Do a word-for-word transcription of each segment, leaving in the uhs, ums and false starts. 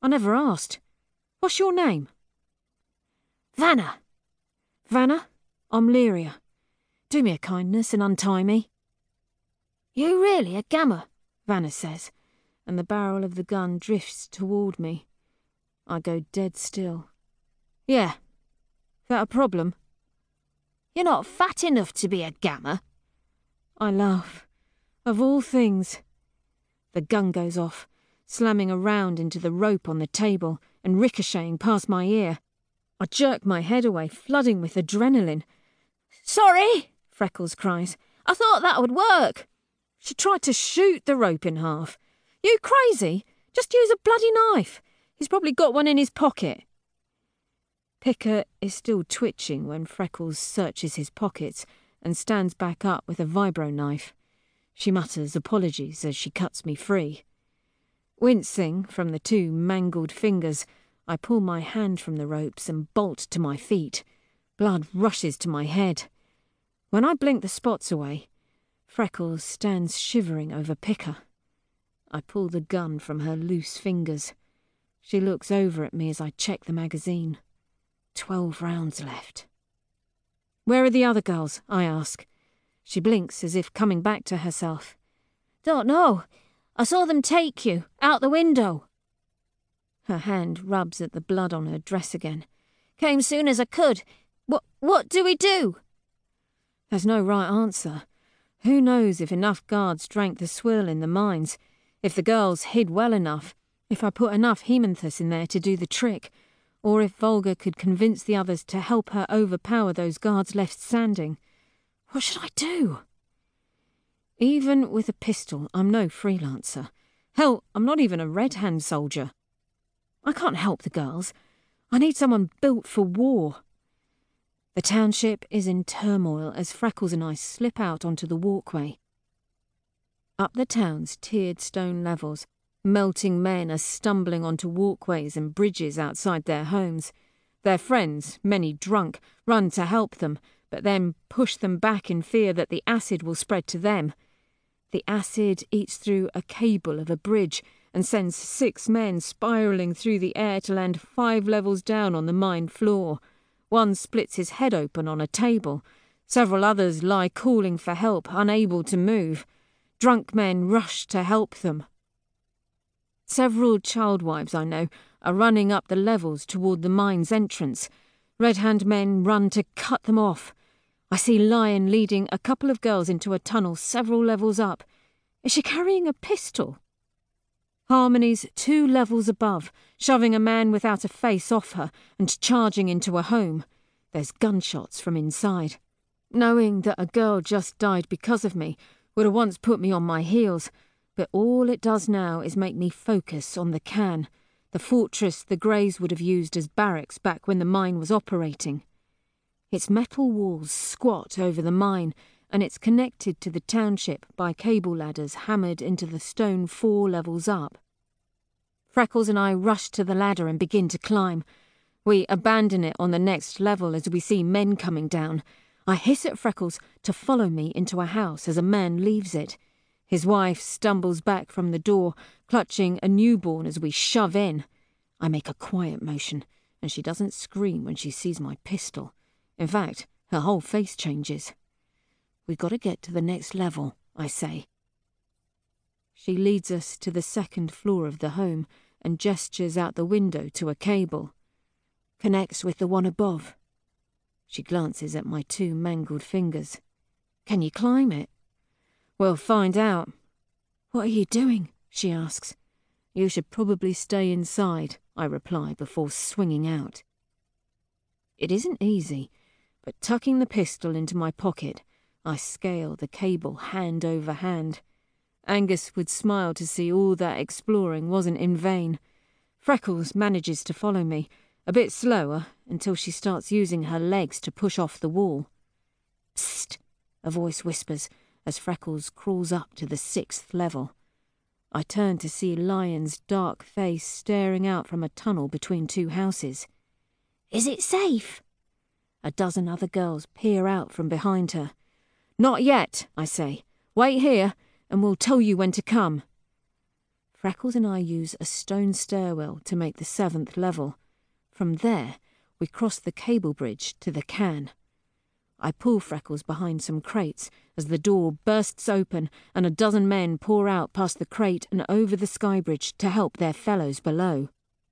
I never asked. What's your name? Vanna. Vanna? I'm Lyria. Do me a kindness and untie me. You really a gamma? Vanna says, and the barrel of the gun drifts toward me. I go dead still. Yeah. That a problem? You're not fat enough to be a gamma. I laugh. Of all things. The gun goes off, slamming around into the rope on the table and ricocheting past my ear. I jerk my head away, flooding with adrenaline. Sorry, Freckles cries. I thought that would work. She tried to shoot the rope in half. You crazy? Just use a bloody knife. He's probably got one in his pocket. Picker is still twitching when Freckles searches his pockets and stands back up with a vibro knife. She mutters apologies as she cuts me free. Wincing from the two mangled fingers, I pull my hand from the ropes and bolt to my feet. Blood rushes to my head. When I blink the spots away, Freckles stands shivering over Picker. I pull the gun from her loose fingers. She looks over at me as I check the magazine. Twelve rounds left. Where are the other girls? I ask. She blinks as if coming back to herself. Don't know. I saw them take you, out the window. Her hand rubs at the blood on her dress again. Came soon as I could. What, what do we do? There's no right answer. Who knows if enough guards drank the swill in the mines, if the girls hid well enough, if I put enough hemanthus in there to do the trick, or if Volga could convince the others to help her overpower those guards left standing. What should I do? Even with a pistol, I'm no freelancer. Hell, I'm not even a Red Hand soldier. I can't help the girls. I need someone built for war. The township is in turmoil as Freckles and I slip out onto the walkway. Up the town's tiered stone levels, melting men are stumbling onto walkways and bridges outside their homes. Their friends, many drunk, run to help them, but then push them back in fear that the acid will spread to them. The acid eats through a cable of a bridge and sends six men spiralling through the air to land five levels down on the mine floor. One splits his head open on a table. Several others lie calling for help, unable to move. Drunk men rush to help them. Several childwives I know are running up the levels toward the mine's entrance. Red Hand men run to cut them off. I see Lion leading a couple of girls into a tunnel several levels up. Is she carrying a pistol? Harmony's two levels above, shoving a man without a face off her and charging into a home. There's gunshots from inside. Knowing that a girl just died because of me would have once put me on my heels, but all it does now is make me focus on the can, the fortress the Greys would have used as barracks back when the mine was operating. Its metal walls squat over the mine, and it's connected to the township by cable ladders hammered into the stone four levels up. Freckles and I rush to the ladder and begin to climb. We abandon it on the next level as we see men coming down. I hiss at Freckles to follow me into a house as a man leaves it. His wife stumbles back from the door, clutching a newborn as we shove in. I make a quiet motion, and she doesn't scream when she sees my pistol. In fact, her whole face changes. We've got to get to the next level, I say. She leads us to the second floor of the home and gestures out the window to a cable. Connects with the one above. She glances at my two mangled fingers. Can you climb it? We'll find out. What are you doing? She asks. You should probably stay inside, I reply before swinging out. It isn't easy, but tucking the pistol into my pocket, I scale the cable hand over hand. Angus would smile to see all that exploring wasn't in vain. Freckles manages to follow me, a bit slower, until she starts using her legs to push off the wall. Psst, a voice whispers as Freckles crawls up to the sixth level. I turn to see Lion's dark face staring out from a tunnel between two houses. Is it safe? A dozen other girls peer out from behind her. Not yet, I say. Wait here, and we'll tell you when to come. Freckles and I use a stone stairwell to make the seventh level. From there, we cross the cable bridge to the cairn. I pull Freckles behind some crates as the door bursts open and a dozen men pour out past the crate and over the sky bridge to help their fellows below.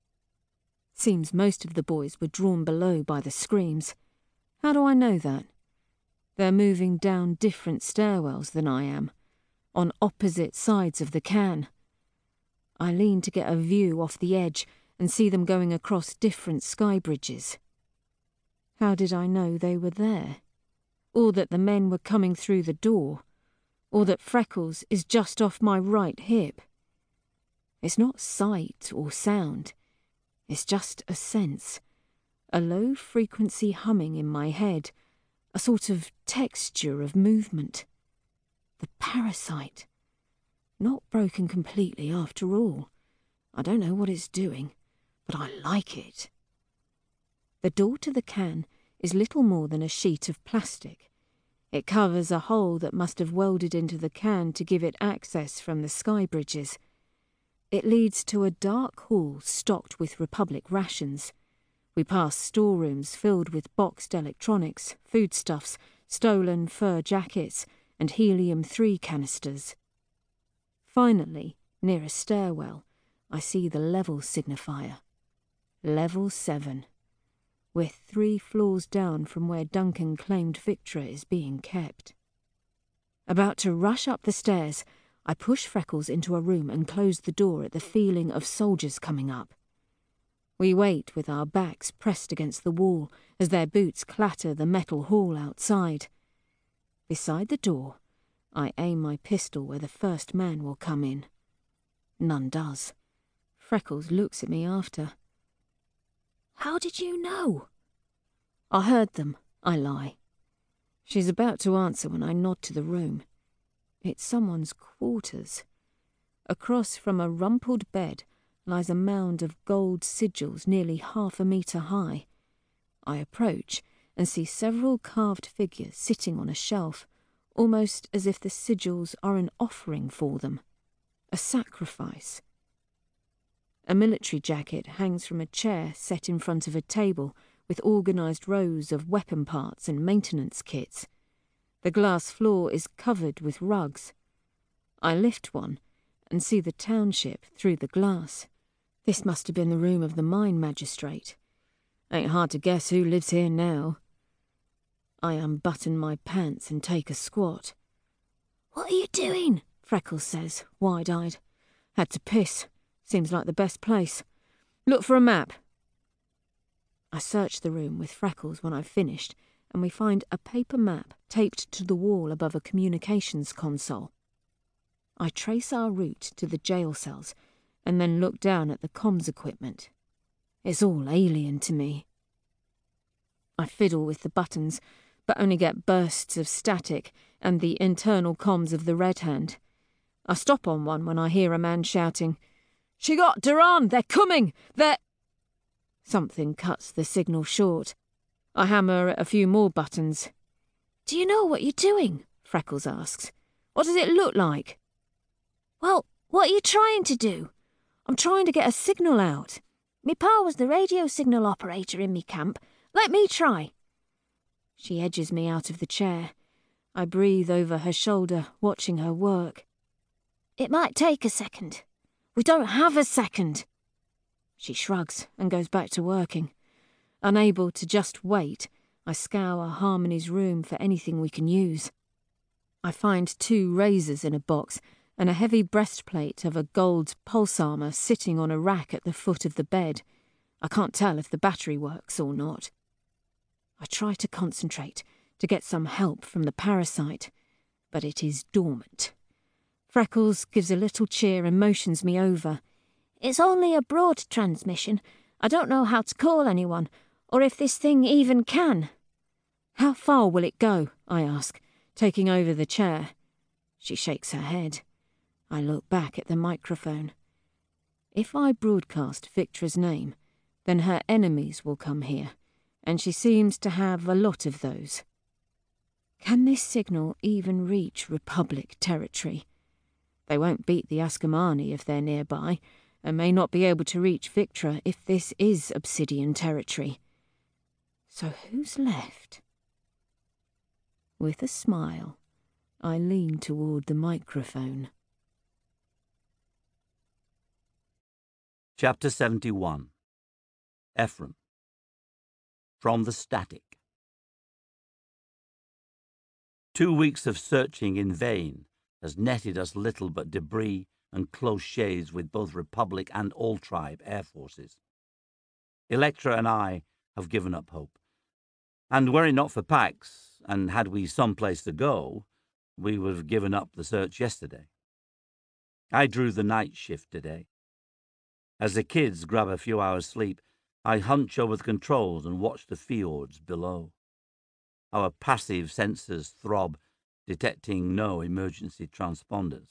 Seems most of the boys were drawn below by the screams. How do I know that? They're moving down different stairwells than I am, on opposite sides of the cairn. I lean to get a view off the edge and see them going across different sky bridges. How did I know they were there? Or that the men were coming through the door? Or that Freckles is just off my right hip? It's not sight or sound. It's just a sense, a low-frequency humming in my head, a sort of texture of movement. The parasite. Not broken completely after all. I don't know what it's doing, but I like it. The door to the cairn is little more than a sheet of plastic. It covers a hole that must have welded into the cairn to give it access from the sky bridges. It leads to a dark hall stocked with Republic rations. We pass storerooms filled with boxed electronics, foodstuffs, stolen fur jackets, and helium three canisters. Finally, near a stairwell, I see the level signifier. Level seven. We're three floors down from where Duncan claimed Victra is being kept. About to rush up the stairs, I push Freckles into a room and close the door at the feeling of soldiers coming up. We wait with our backs pressed against the wall as their boots clatter the metal hall outside. Beside the door, I aim my pistol where the first man will come in. None does. Freckles looks at me after. How did you know? I heard them, I lie. She's about to answer when I nod to the room. It's someone's quarters. Across from a rumpled bed lies a mound of gold sigils nearly half a metre high. I approach and see several carved figures sitting on a shelf, almost as if the sigils are an offering for them, a sacrifice. A military jacket hangs from a chair set in front of a table with organised rows of weapon parts and maintenance kits. The glass floor is covered with rugs. I lift one and see the township through the glass. This must have been the room of the mine magistrate. Ain't hard to guess who lives here now. I unbutton my pants and take a squat. What are you doing? Freckles says, wide-eyed. Had to piss. Seems like the best place. Look for a map. I search the room with Freckles when I've finished, and we find a paper map taped to the wall above a communications console. I trace our route to the jail cells, and then look down at the comms equipment. It's all alien to me. I fiddle with the buttons, but only get bursts of static and the internal comms of the Red Hand. I stop on one when I hear a man shouting, "She got Duran! They're coming! They're—" Something cuts the signal short. I hammer at a few more buttons. Do you know what you're doing? Freckles asks. What does it look like? Well, what are you trying to do? I'm trying to get a signal out. Me pa was the radio signal operator in me camp. Let me try. She edges me out of the chair. I breathe over her shoulder, watching her work. It might take a second. We don't have a second. She shrugs and goes back to working. Unable to just wait, I scour Harmony's room for anything we can use. I find two razors in a box and a heavy breastplate of a gold pulse armour sitting on a rack at the foot of the bed. I can't tell if the battery works or not. I try to concentrate, to get some help from the parasite, but it is dormant. Freckles gives a little cheer and motions me over. It's only a broad transmission. I don't know how to call anyone, or if this thing even can. How far will it go? I ask, taking over the chair. She shakes her head. I look back at the microphone. If I broadcast Victra's name, then her enemies will come here, and she seems to have a lot of those. Can this signal even reach Republic territory? They won't beat the Askamani if they're nearby, and may not be able to reach Victra if this is Obsidian territory. So who's left? With a smile, I lean toward the microphone. Chapter seventy-one. Ephraim. From the Static. Two weeks of searching in vain has netted us little but debris and close shades with both Republic and All-Tribe air forces. Electra and I have given up hope. And were it not for Pax, and had we some place to go, we would have given up the search yesterday. I drew the night shift today. As the kids grab a few hours' sleep, I hunch over the controls and watch the fjords below. Our passive sensors throb, detecting no emergency transponders.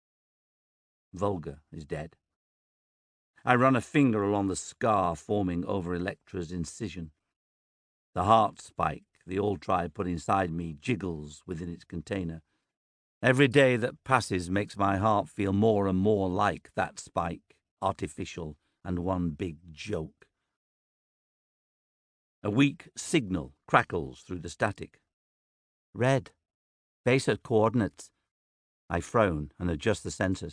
Volga is dead. I run a finger along the scar forming over Electra's incision. The heart spike the All-Tribe put inside me jiggles within its container. Every day that passes makes my heart feel more and more like that spike, artificial and one big joke. A weak signal crackles through the static. Red. Base at coordinates. I frown and adjust the sensors.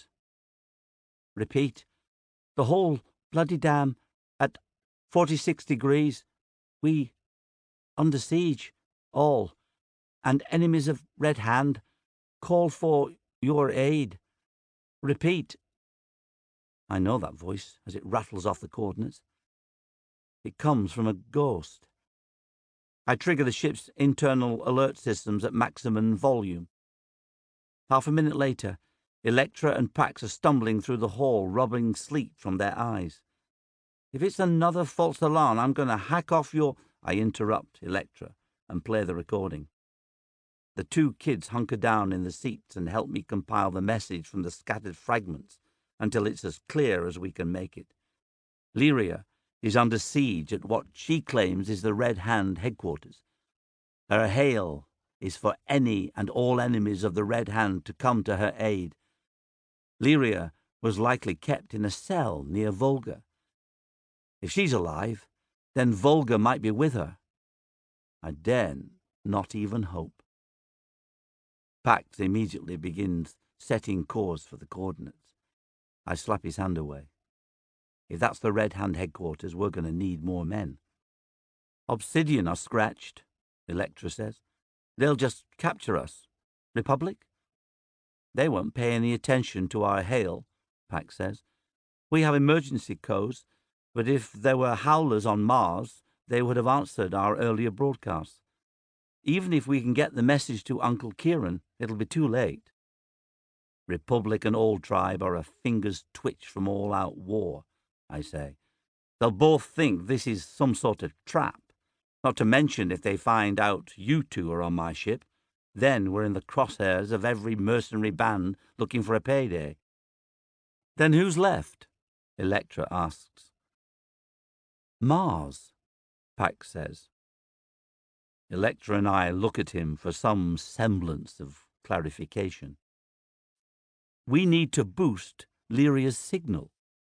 Repeat. The whole bloody dam at forty-six degrees. We under siege, all, and enemies of Red Hand call for your aid. Repeat. I know that voice as it rattles off the coordinates. It comes from a ghost. I trigger the ship's internal alert systems at maximum volume. Half a minute later, Electra and Pax are stumbling through the hall, rubbing sleep from their eyes. If it's another false alarm, I'm going to hack off your... I interrupt Electra and play the recording. The two kids hunker down in the seats and help me compile the message from the scattered fragments until it's as clear as we can make it. Lyria is under siege at what she claims is the Red Hand headquarters. Her hail is for any and all enemies of the Red Hand to come to her aid. Lyria was likely kept in a cell near Volga. If she's alive, then Volga might be with her. I dare not even hope. Pax immediately begins setting course for the coordinates. I slap his hand away. If that's the Red Hand headquarters, we're going to need more men. Obsidian are scratched, Electra says. They'll just capture us. Republic? They won't pay any attention to our hail, Pax says. We have emergency codes, but if there were howlers on Mars, they would have answered our earlier broadcasts. Even if we can get the message to Uncle Kieran, it'll be too late. Republic and All-Tribe are a finger's twitch from all-out war, I say. They'll both think this is some sort of trap, not to mention if they find out you two are on my ship. Then we're in the crosshairs of every mercenary band looking for a payday. Then who's left? Electra asks. Mars, Pax says. Electra and I look at him for some semblance of clarification. We need to boost Lyria's signal.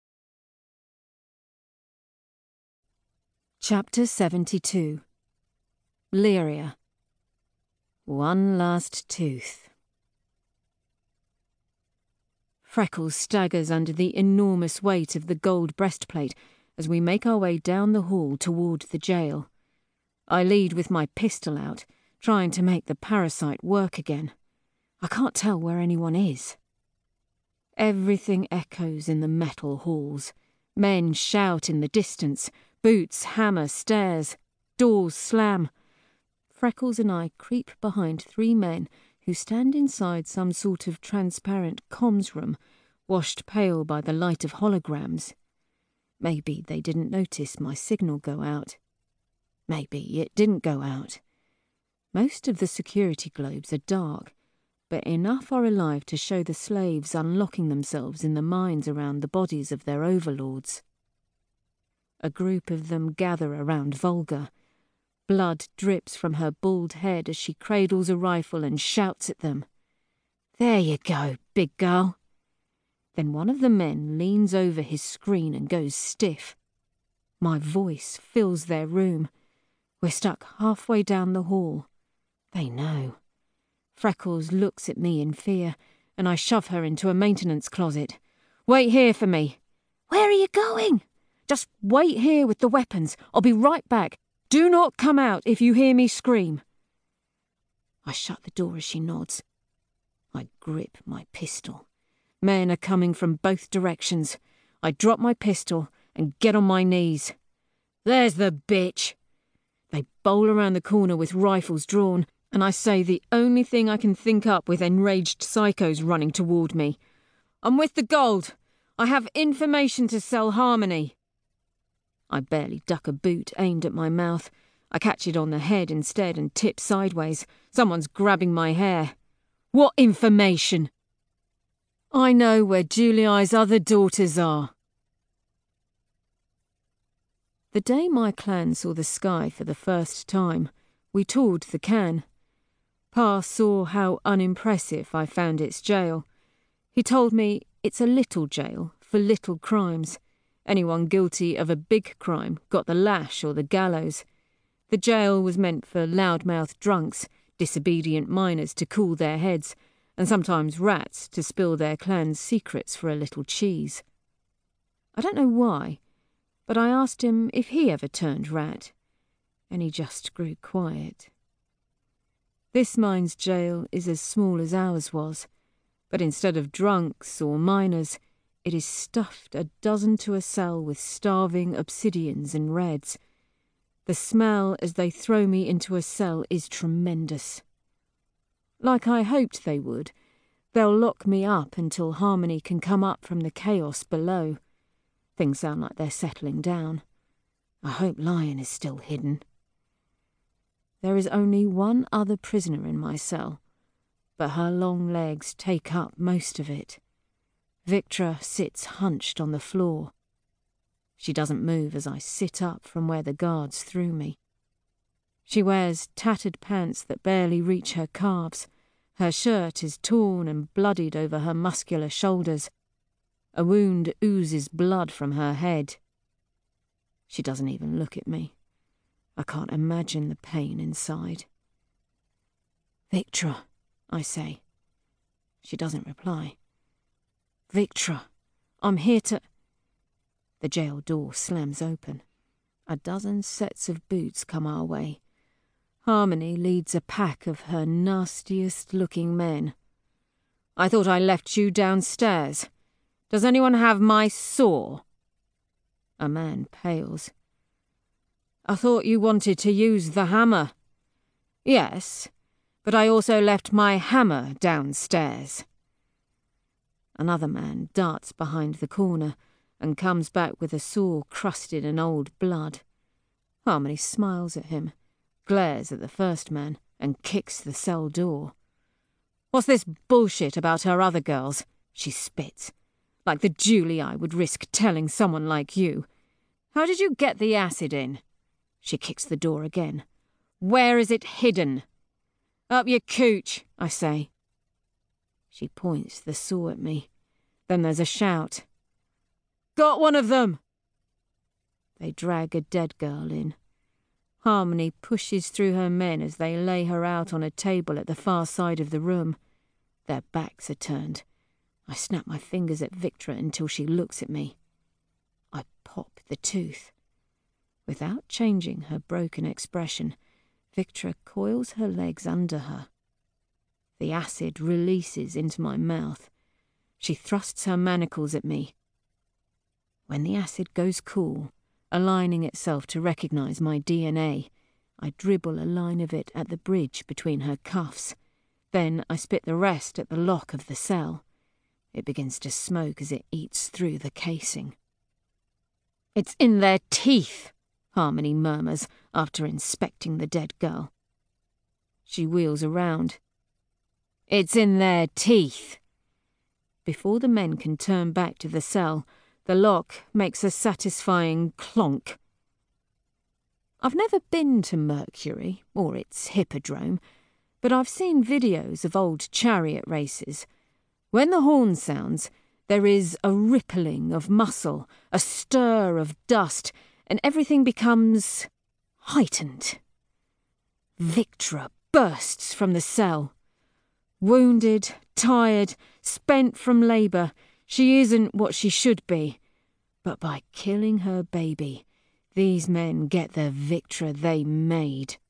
Chapter seventy-two. Lyria. One last tooth. Freckles staggers under the enormous weight of the gold breastplate as we make our way down the hall toward the jail. I lead with my pistol out, trying to make the parasite work again. I can't tell where anyone is. Everything echoes in the metal halls. Men shout in the distance, boots hammer stairs, doors slam. Freckles and I creep behind three men who stand inside some sort of transparent comms room, washed pale by the light of holograms. Maybe they didn't notice my signal go out. Maybe it didn't go out. Most of the security globes are dark, but enough are alive to show the slaves unlocking themselves in the mines around the bodies of their overlords. A group of them gather around Volga. Blood drips from her bald head as she cradles a rifle and shouts at them. There you go, big girl. Then one of the men leans over his screen and goes stiff. My voice fills their room. We're stuck halfway down the hall. They know. Freckles looks at me in fear, and I shove her into a maintenance closet. Wait here for me. Where are you going? Just wait here with the weapons. I'll be right back. Do not come out if you hear me scream. I shut the door as she nods. I grip my pistol. Men are coming from both directions. I drop my pistol and get on my knees. There's the bitch. They bowl around the corner with rifles drawn, and I say the only thing I can think up with enraged psychos running toward me. I'm with the gold. I have information to sell Harmony. I barely duck a boot aimed at my mouth. I catch it on the head instead and tip sideways. Someone's grabbing my hair. What information? I know where Julie's other daughters are. The day my clan saw the sky for the first time, we toured the Can. Pa saw how unimpressive I found its jail. He told me it's a little jail for little crimes. Anyone guilty of a big crime got the lash or the gallows. The jail was meant for loudmouth drunks, disobedient minors to cool their heads, and sometimes rats to spill their clan's secrets for a little cheese. I don't know why, but I asked him if he ever turned rat, and he just grew quiet. This mine's jail is as small as ours was, but instead of drunks or minors, it is stuffed a dozen to a cell with starving obsidians and reds. The smell as they throw me into a cell is tremendous. Like I hoped they would, they'll lock me up until Harmony can come up from the chaos below. Things sound like they're settling down. I hope Lion is still hidden. There is only one other prisoner in my cell, but her long legs take up most of it. Victra sits hunched on the floor. She doesn't move as I sit up from where the guards threw me. She wears tattered pants that barely reach her calves. Her shirt is torn and bloodied over her muscular shoulders. A wound oozes blood from her head. She doesn't even look at me. I can't imagine the pain inside. Victra, I say. She doesn't reply. Victra, I'm here to... The jail door slams open. A dozen sets of boots come our way. Harmony leads a pack of her nastiest-looking men. I thought I left you downstairs. Does anyone have my saw? A man pales. I thought you wanted to use the hammer. Yes, but I also left my hammer downstairs. Another man darts behind the corner and comes back with a saw crusted in old blood. Harmony smiles at him, glares at the first man, and kicks the cell door. What's this bullshit about her other girls? She spits. Like the Julie I would risk telling someone like you. How did you get the acid in? She kicks the door again. Where is it hidden? Up your cooch, I say. She points the saw at me. Then there's a shout. Got one of them! They drag a dead girl in. Harmony pushes through her men as they lay her out on a table at the far side of the room. Their backs are turned. I snap my fingers at Victra until she looks at me. I pop the tooth. Without changing her broken expression, Victra coils her legs under her. The acid releases into my mouth. She thrusts her manacles at me. When the acid goes cool, aligning itself to recognize my D N A, I dribble a line of it at the bridge between her cuffs. Then I spit the rest at the lock of the cell. It begins to smoke as it eats through the casing. It's in their teeth, Harmony murmurs after inspecting the dead girl. She wheels around. It's in their teeth. Before the men can turn back to the cell, the lock makes a satisfying clonk. I've never been to Mercury, or its hippodrome, but I've seen videos of old chariot races. When the horn sounds, There is a rippling of muscle, a stir of dust, and everything becomes heightened. Victra bursts from the cell. Wounded, tired, spent from labour, she isn't what she should be. But by killing her baby, these men get the Victra they made.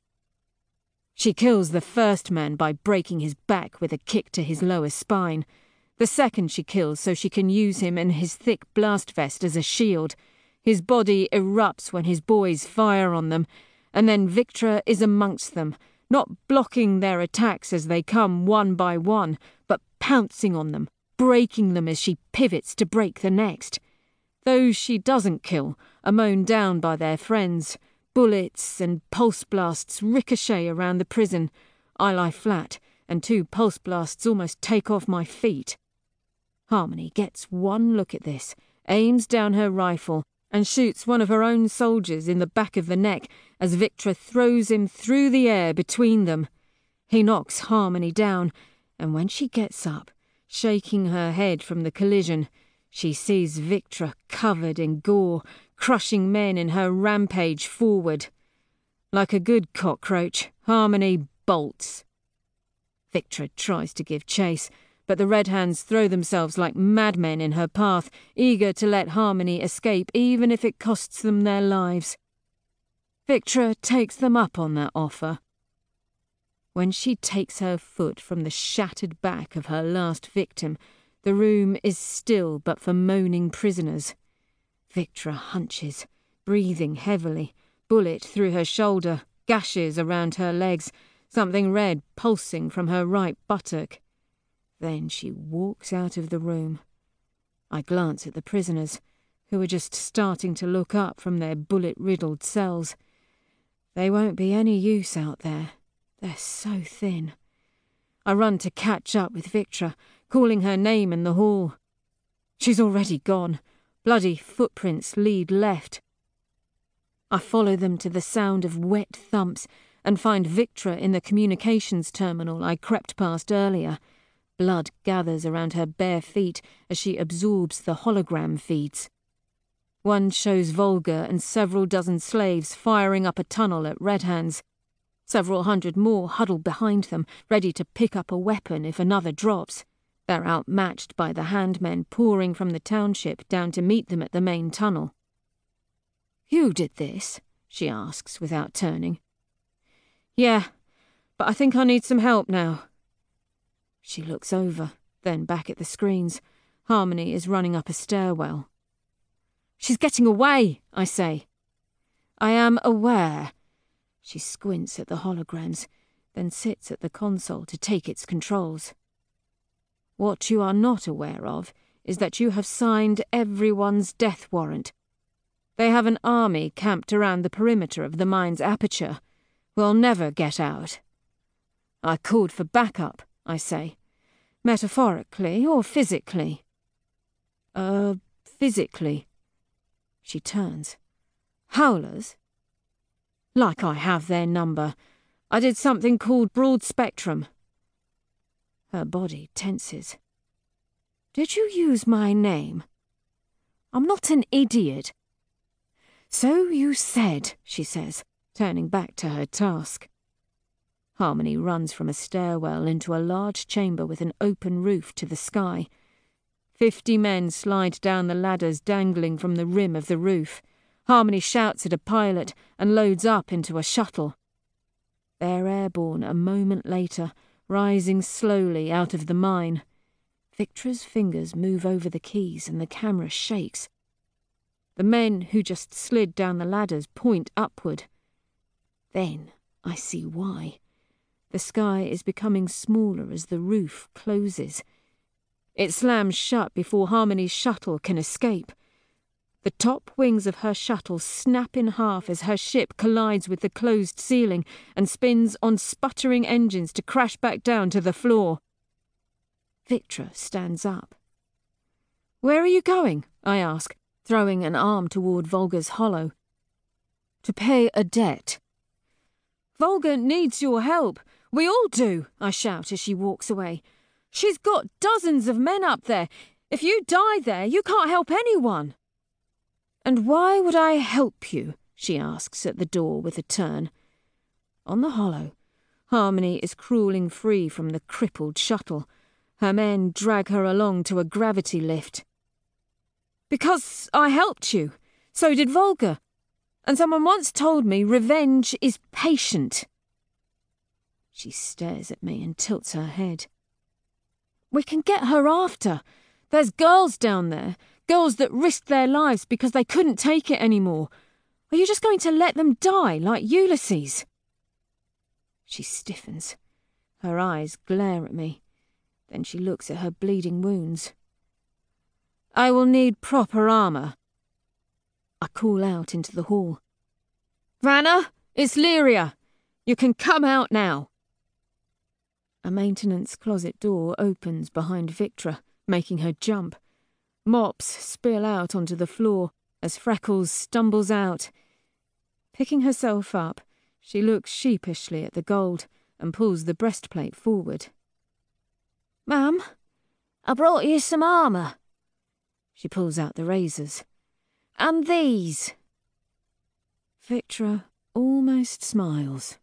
She kills the first man by breaking his back with a kick to his lower spine. The second she kills so she can use him and his thick blast vest as a shield. His body erupts when his boys fire on them, and then Victra is amongst them, not blocking their attacks as they come one by one, but pouncing on them, breaking them as she pivots to break the next. Those she doesn't kill are mown down by their friends. Bullets and pulse blasts ricochet around the prison. I lie flat, and two pulse blasts almost take off my feet. Harmony gets one look at this, aims down her rifle, and shoots one of her own soldiers in the back of the neck as Victra throws him through the air between them. He knocks Harmony down, and when she gets up, shaking her head from the collision, she sees Victra covered in gore, crushing men in her rampage forward. Like a good cockroach, Harmony bolts. Victra tries to give chase, but the Red Hands throw themselves like madmen in her path, eager to let Harmony escape even if it costs them their lives. Victra takes them up on that offer. When she takes her foot from the shattered back of her last victim, the room is still but for moaning prisoners. Victra hunches, breathing heavily, bullet through her shoulder, gashes around her legs, something red pulsing from her right buttock. Then she walks out of the room. I glance at the prisoners, who are just starting to look up from their bullet-riddled cells. They won't be any use out there. They're so thin. I run to catch up with Victra, calling her name in the hall. She's already gone. Bloody footprints lead left. I follow them to the sound of wet thumps and find Victra in the communications terminal I crept past earlier. Blood gathers around her bare feet as she absorbs the hologram feeds. One shows Volga and several dozen slaves firing up a tunnel at Red Hands. Several hundred more huddle behind them, ready to pick up a weapon if another drops. They're outmatched by the handmen pouring from the township down to meet them at the main tunnel. "You did this?" she asks without turning. "Yeah, but I think I need some help now." She looks over, then back at the screens. Harmony is running up a stairwell. "She's getting away," I say. "I am aware." She squints at the holograms, then sits at the console to take its controls. "What you are not aware of is that you have signed everyone's death warrant. They have an army camped around the perimeter of the mine's aperture. We'll never get out." "I called for backup," I say. "Metaphorically or physically?" Uh, physically." She turns. "Howlers?" "Like I have their number. I did something called broad spectrum." Her body tenses. "Did you use my name?" "I'm not an idiot." "So you said," she says, turning back to her task. Harmony runs from a stairwell into a large chamber with an open roof to the sky. Fifty men slide down the ladders dangling from the rim of the roof. Harmony shouts at a pilot and loads up into a shuttle. They're airborne a moment later, rising slowly out of the mine. Victra's fingers move over the keys and the camera shakes. The men who just slid down the ladders point upward. Then I see why. The sky is becoming smaller as the roof closes. It slams shut before Harmony's shuttle can escape. The top wings of her shuttle snap in half as her ship collides with the closed ceiling and spins on sputtering engines to crash back down to the floor. Victra stands up. "Where are you going?" I ask, throwing an arm toward Volga's hollow. "To pay a debt." "Volga needs your help. We all do," I shout as she walks away. "She's got dozens of men up there. If you die there, you can't help anyone." "And why would I help you?" she asks at the door with a turn. On the hollow, Harmony is crawling free from the crippled shuttle. Her men drag her along to a gravity lift. "Because I helped you. So did Volga. And someone once told me revenge is patient." She stares at me and tilts her head. "We can get her after. There's girls down there, girls that risked their lives because they couldn't take it anymore. Are you just going to let them die like Ulysses?" She stiffens. Her eyes glare at me. Then she looks at her bleeding wounds. "I will need proper armour." I call out into the hall. "Vanna, it's Lyria. You can come out now." A maintenance closet door opens behind Victra, making her jump. Mops spill out onto the floor as Freckles stumbles out. Picking herself up, she looks sheepishly at the gold and pulls the breastplate forward. "Ma'am, I brought you some armour." She pulls out the razors. "And these." Victra almost smiles.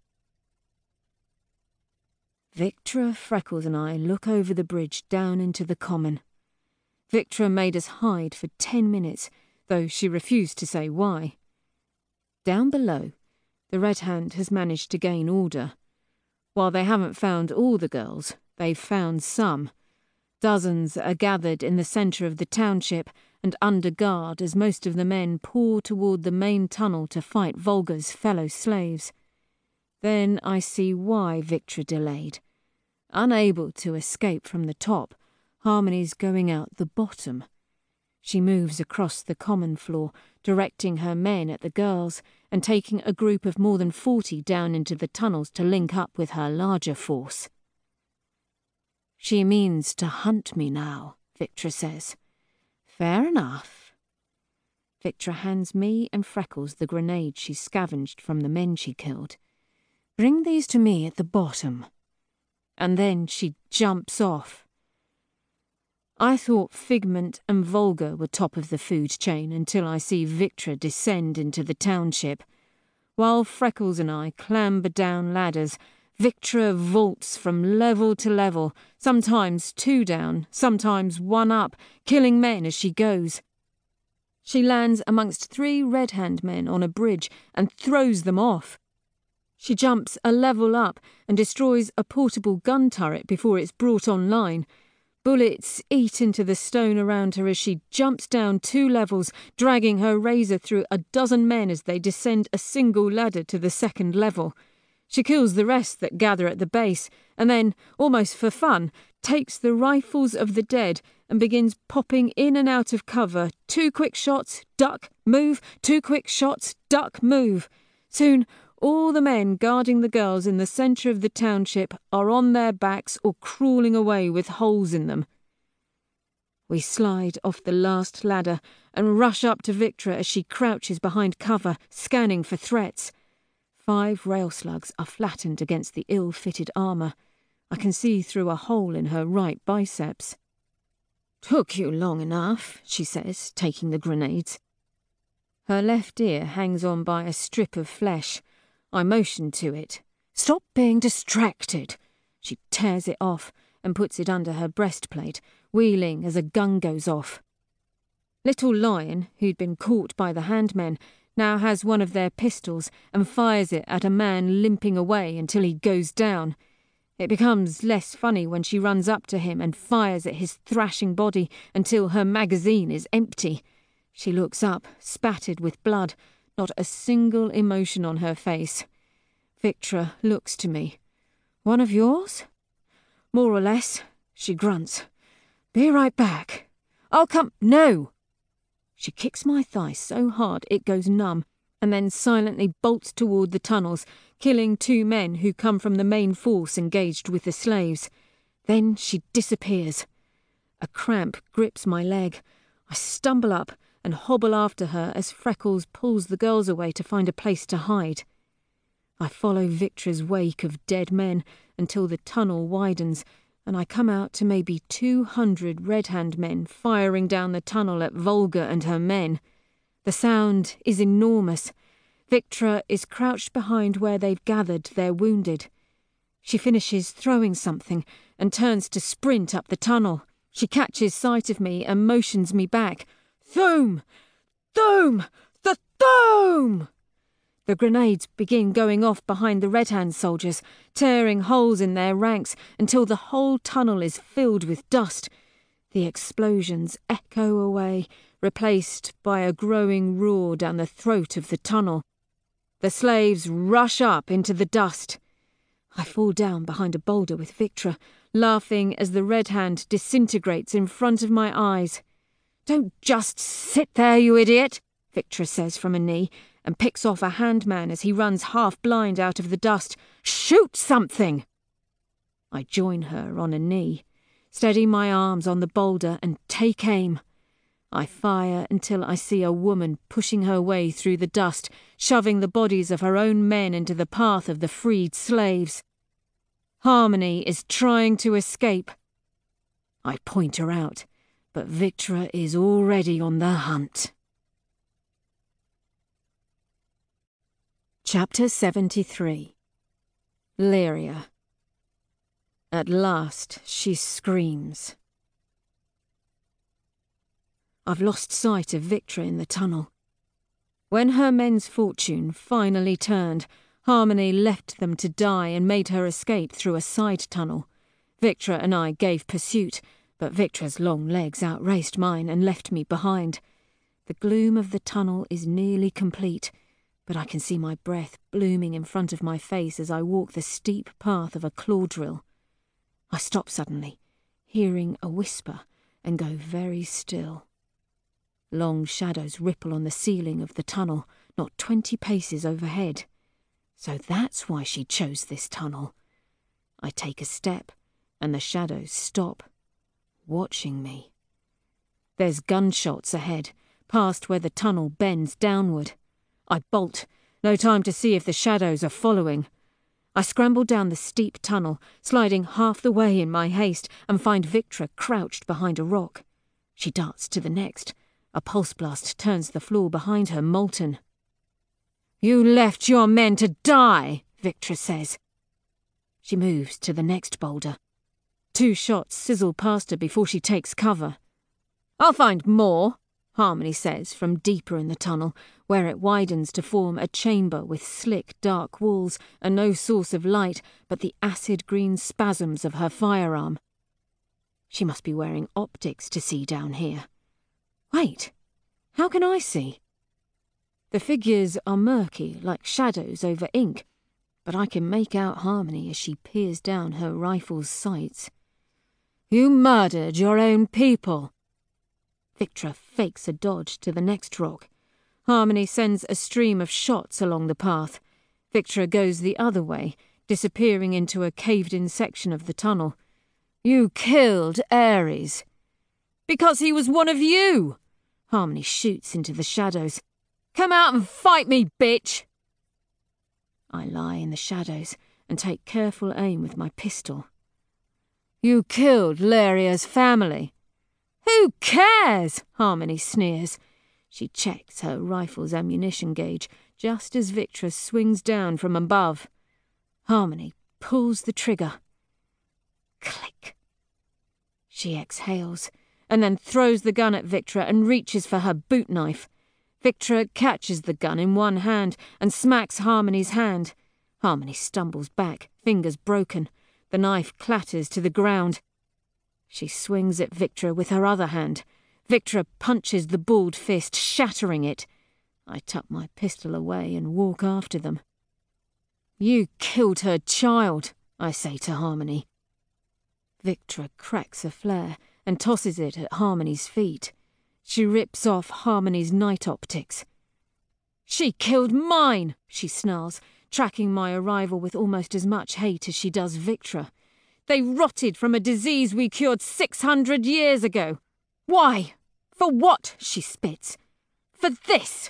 Victra, Freckles and I look over the bridge down into the common. Victra made us hide for ten minutes, though she refused to say why. Down below, the Red Hand has managed to gain order. While they haven't found all the girls, they've found some. Dozens are gathered in the centre of the township and under guard as most of the men pour toward the main tunnel to fight Volga's fellow slaves. Then I see why Victra delayed. Unable to escape from the top, Harmony's going out the bottom. She moves across the common floor, directing her men at the girls and taking a group of more than forty down into the tunnels to link up with her larger force. "She means to hunt me now," Victra says. "Fair enough." Victra hands me and Freckles the grenade she scavenged from the men she killed. "Bring these to me at the bottom." And then she jumps off. I thought Figment and Volga were top of the food chain until I see Victra descend into the township. While Freckles and I clamber down ladders, Victra vaults from level to level, sometimes two down, sometimes one up, killing men as she goes. She lands amongst three Red Hand men on a bridge and throws them off. She jumps a level up and destroys a portable gun turret before it's brought online. Bullets eat into the stone around her as she jumps down two levels, dragging her razor through a dozen men as they descend a single ladder to the second level. She kills the rest that gather at the base, and then, almost for fun, takes the rifles of the dead and begins popping in and out of cover. Two quick shots, duck, move, two quick shots, duck, move. Soon, all the men guarding the girls in the centre of the township are on their backs or crawling away with holes in them. We slide off the last ladder and rush up to Victra as she crouches behind cover, scanning for threats. Five rail slugs are flattened against the ill-fitted armour. I can see through a hole in her right biceps. "Took you long enough," she says, taking the grenades. Her left ear hangs on by a strip of flesh. I motion to it. "Stop being distracted." She tears it off and puts it under her breastplate, wheeling as a gun goes off. Little Lion, who'd been caught by the handmen, now has one of their pistols and fires it at a man limping away until he goes down. It becomes less funny when she runs up to him and fires at his thrashing body until her magazine is empty. She looks up, spattered with blood, not a single emotion on her face. Victra looks to me. "One of yours?" "More or less," she grunts. "Be right back." "I'll come—" "No!" She kicks my thigh so hard it goes numb, and then silently bolts toward the tunnels, killing two men who come from the main force engaged with the slaves. Then she disappears. A cramp grips my leg. I stumble up and hobble after her as Freckles pulls the girls away to find a place to hide. I follow Victra's wake of dead men until the tunnel widens and I come out to maybe two hundred Red Hand men firing down the tunnel at Volga and her men. The sound is enormous. Victra is crouched behind where they've gathered their wounded. She finishes throwing something and turns to sprint up the tunnel. She catches sight of me and motions me back. Thome! Thome! The Thome! The grenades begin going off behind the Red Hand soldiers, tearing holes in their ranks until the whole tunnel is filled with dust. The explosions echo away, replaced by a growing roar down the throat of the tunnel. The slaves rush up into the dust. I fall down behind a boulder with Victra, laughing as the Red Hand disintegrates in front of my eyes. "Don't just sit there, you idiot," Victra says from a knee, and picks off a handman as he runs half-blind out of the dust. "Shoot something!" I join her on a knee, steady my arms on the boulder and take aim. I fire until I see a woman pushing her way through the dust, shoving the bodies of her own men into the path of the freed slaves. Harmony is trying to escape. I point her out, but Victra is already on the hunt. Chapter seventy-three. Lyria. At last she screams. I've lost sight of Victra in the tunnel. When her men's fortune finally turned, Harmony left them to die and made her escape through a side tunnel. Victra and I gave pursuit, but Victra's long legs outraced mine and left me behind. The gloom of the tunnel is nearly complete, but I can see my breath blooming in front of my face as I walk the steep path of a claw drill. I stop suddenly, hearing a whisper, and go very still. Long shadows ripple on the ceiling of the tunnel, not twenty paces overhead. So that's why she chose this tunnel. I take a step, and the shadows stop, watching me. There's gunshots ahead, past where the tunnel bends downward. I bolt, no time to see if the shadows are following. I scramble down the steep tunnel, sliding half the way in my haste, and find Victra crouched behind a rock. She darts to the next. A pulse blast turns the floor behind her molten. "You left your men to die," Victra says. She moves to the next boulder. Two shots sizzle past her before she takes cover. "I'll find more," Harmony says from deeper in the tunnel, where it widens to form a chamber with slick, dark walls and no source of light but the acid-green spasms of her firearm. She must be wearing optics to see down here. Wait, how can I see? The figures are murky, like shadows over ink, but I can make out Harmony as she peers down her rifle's sights. "You murdered your own people." Victra fakes a dodge to the next rock. Harmony sends a stream of shots along the path. Victra goes the other way, disappearing into a caved-in section of the tunnel. "You killed Ares." "Because he was one of you!" Harmony shoots into the shadows. "Come out and fight me, bitch!" I lie in the shadows and take careful aim with my pistol. "You killed Lyria's family." "Who cares?" Harmony sneers. She checks her rifle's ammunition gauge just as Victra swings down from above. Harmony pulls the trigger. Click. She exhales and then throws the gun at Victra and reaches for her boot knife. Victra catches the gun in one hand and smacks Harmony's hand. Harmony stumbles back, fingers broken. The knife clatters to the ground. She swings at Victra with her other hand. Victra punches the balled fist, shattering it. I tuck my pistol away and walk after them. "You killed her child," I say to Harmony. Victra cracks a flare and tosses it at Harmony's feet. She rips off Harmony's night optics. "She killed mine," she snarls, tracking my arrival with almost as much hate as she does Victra. "They rotted from a disease we cured six hundred years ago. Why? For what?" she spits. "For this!"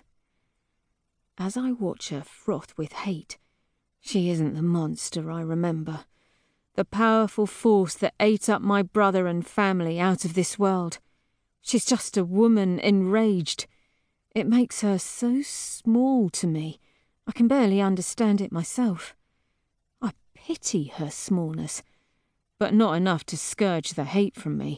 As I watch her froth with hate, she isn't the monster I remember. The powerful force that ate up my brother and family out of this world. She's just a woman enraged. It makes her so small to me, I can barely understand it myself. I pity her smallness, but not enough to scourge the hate from me.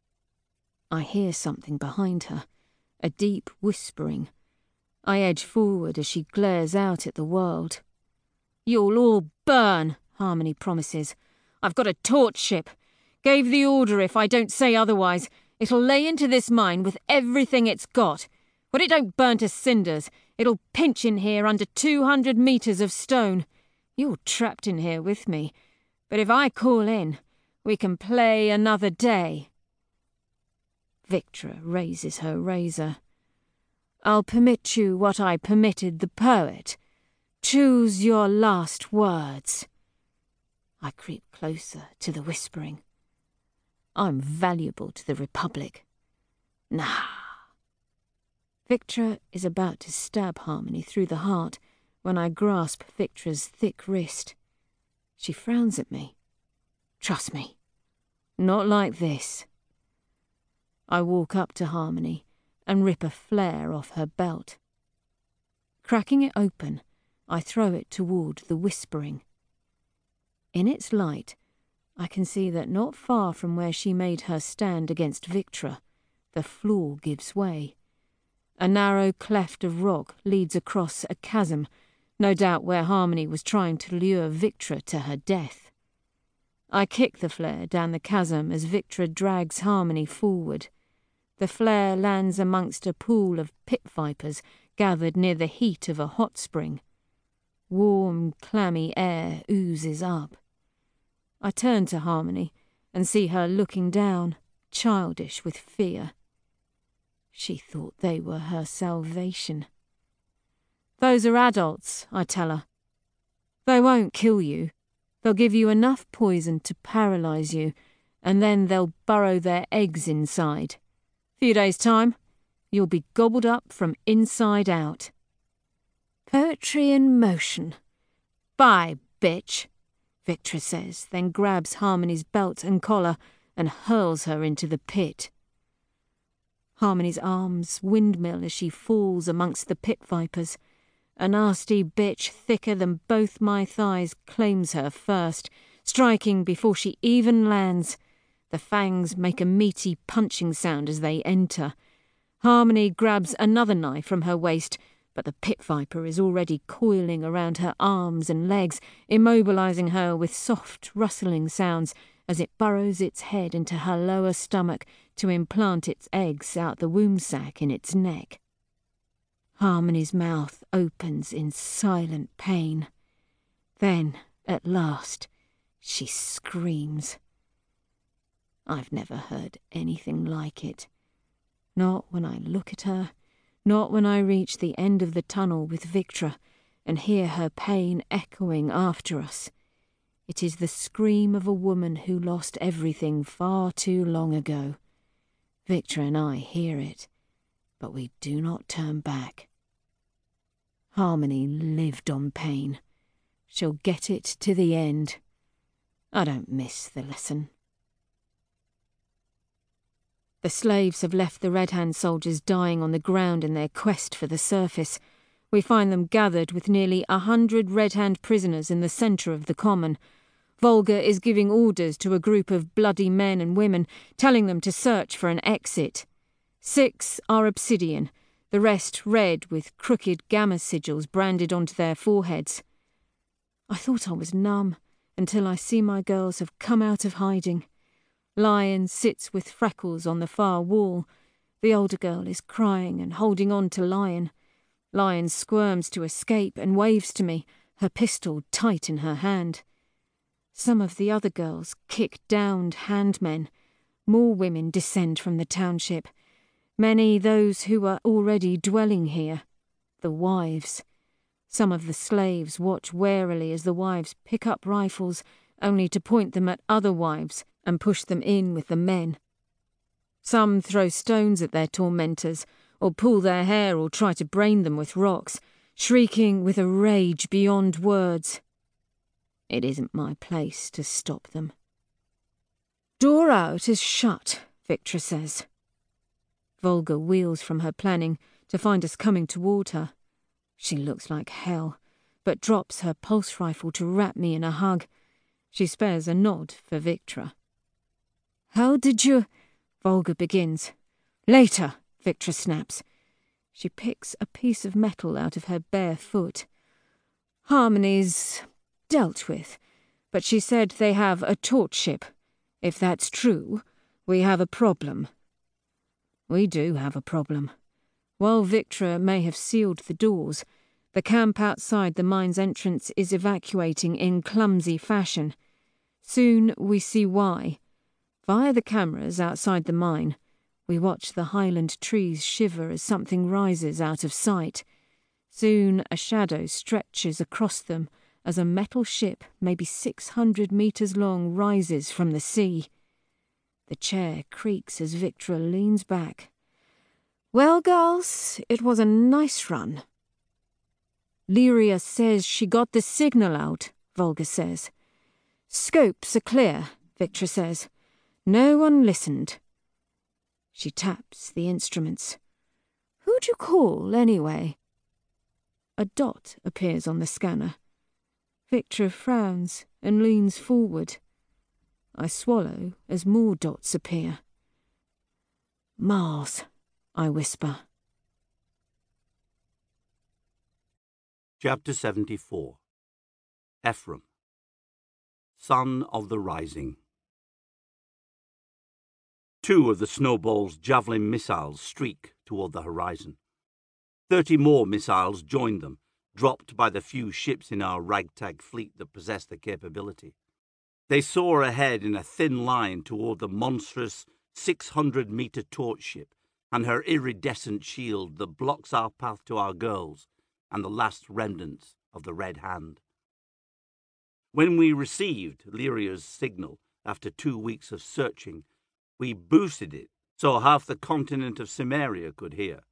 I hear something behind her, a deep whispering. I edge forward as she glares out at the world. "You'll all burn," Harmony promises. "I've got a torch ship. Gave the order if I don't say otherwise. It'll lay into this mine with everything it's got. When it don't burn to cinders, it'll pinch in here under two hundred metres of stone. You're trapped in here with me. But if I call in, we can play another day." Victra raises her razor. "I'll permit you what I permitted the poet. Choose your last words." I creep closer to the whispering. I'm valuable to the Republic. Nah. Victra is about to stab Harmony through the heart when I grasp Victra's thick wrist. She frowns at me. "Trust me, not like this." I walk up to Harmony and rip a flare off her belt. Cracking it open, I throw it toward the whispering. In its light, I can see that not far from where she made her stand against Victra, the floor gives way. A narrow cleft of rock leads across a chasm, no doubt where Harmony was trying to lure Victra to her death. I kick the flare down the chasm as Victra drags Harmony forward. The flare lands amongst a pool of pit vipers gathered near the heat of a hot spring. Warm, clammy air oozes up. I turn to Harmony and see her looking down, childish with fear. She thought they were her salvation. "Those are adults," I tell her. "They won't kill you. They'll give you enough poison to paralyze you, and then they'll burrow their eggs inside. Few days' time, you'll be gobbled up from inside out." "Poetry in motion. Bye, bitch," Victra says, then grabs Harmony's belt and collar and hurls her into the pit. Harmony's arms windmill as she falls amongst the pit vipers. A nasty bitch thicker than both my thighs claims her first, striking before she even lands. The fangs make a meaty punching sound as they enter. Harmony grabs another knife from her waist, but the pit viper is already coiling around her arms and legs, immobilizing her with soft, rustling sounds as it burrows its head into her lower stomach to implant its eggs out the womb sac in its neck. Harmony's mouth opens in silent pain. Then, at last, she screams. I've never heard anything like it. Not when I look at her, not when I reach the end of the tunnel with Victra and hear her pain echoing after us. It is the scream of a woman who lost everything far too long ago. Victra and I hear it, but we do not turn back. Harmony lived on pain. She'll get it to the end. I don't miss the lesson. The slaves have left the Red Hand soldiers dying on the ground in their quest for the surface. We find them gathered with nearly a hundred Red Hand prisoners in the centre of the common. Volga is giving orders to a group of bloody men and women, telling them to search for an exit. Six are obsidian, the rest red with crooked gamma sigils branded onto their foreheads. I thought I was numb until I see my girls have come out of hiding. Lion sits with Freckles on the far wall. The older girl is crying and holding on to Lion. Lion squirms to escape and waves to me, her pistol tight in her hand. Some of the other girls kick downed handmen. More women descend from the township. Many those who are already dwelling here. The wives. Some of the slaves watch warily as the wives pick up rifles, only to point them at other wives and push them in with the men. Some throw stones at their tormentors, or pull their hair or try to brain them with rocks, shrieking with a rage beyond words. It isn't my place to stop them. Door out is shut, Victra says. Volga wheels from her planning to find us coming toward her. She looks like hell, but drops her pulse rifle to wrap me in a hug. She spares a nod for Victra. How did you... Volga begins. Later, Victra snaps. She picks a piece of metal out of her bare foot. Harmony's dealt with, but she said they have a torch ship. If that's true, we have a problem. We do have a problem. While Victra may have sealed the doors, the camp outside the mine's entrance is evacuating in clumsy fashion. Soon we see why. Via the cameras outside the mine, we watch the highland trees shiver as something rises out of sight. Soon a shadow stretches across them as a metal ship, maybe six hundred metres long, rises from the sea. The chair creaks as Victra leans back. Well, girls, it was a nice run. Lyria says she got the signal out, Volga says. Scopes are clear, Victra says. No one listened. She taps the instruments. Who'd you call, anyway? A dot appears on the scanner. Victra frowns and leans forward. I swallow as more dots appear. Mars, I whisper. Chapter seventy-four. Ephraim, Son of the Rising. Two of the Snowball's javelin missiles streak toward the horizon. Thirty more missiles join them, dropped by the few ships in our ragtag fleet that possess the capability. They soar ahead in a thin line toward the monstrous six hundred metre torch ship and her iridescent shield that blocks our path to our girls and the last remnants of the Red Hand. When we received Lyria's signal after two weeks of searching, we boosted it so half the continent of Cimmeria could hear.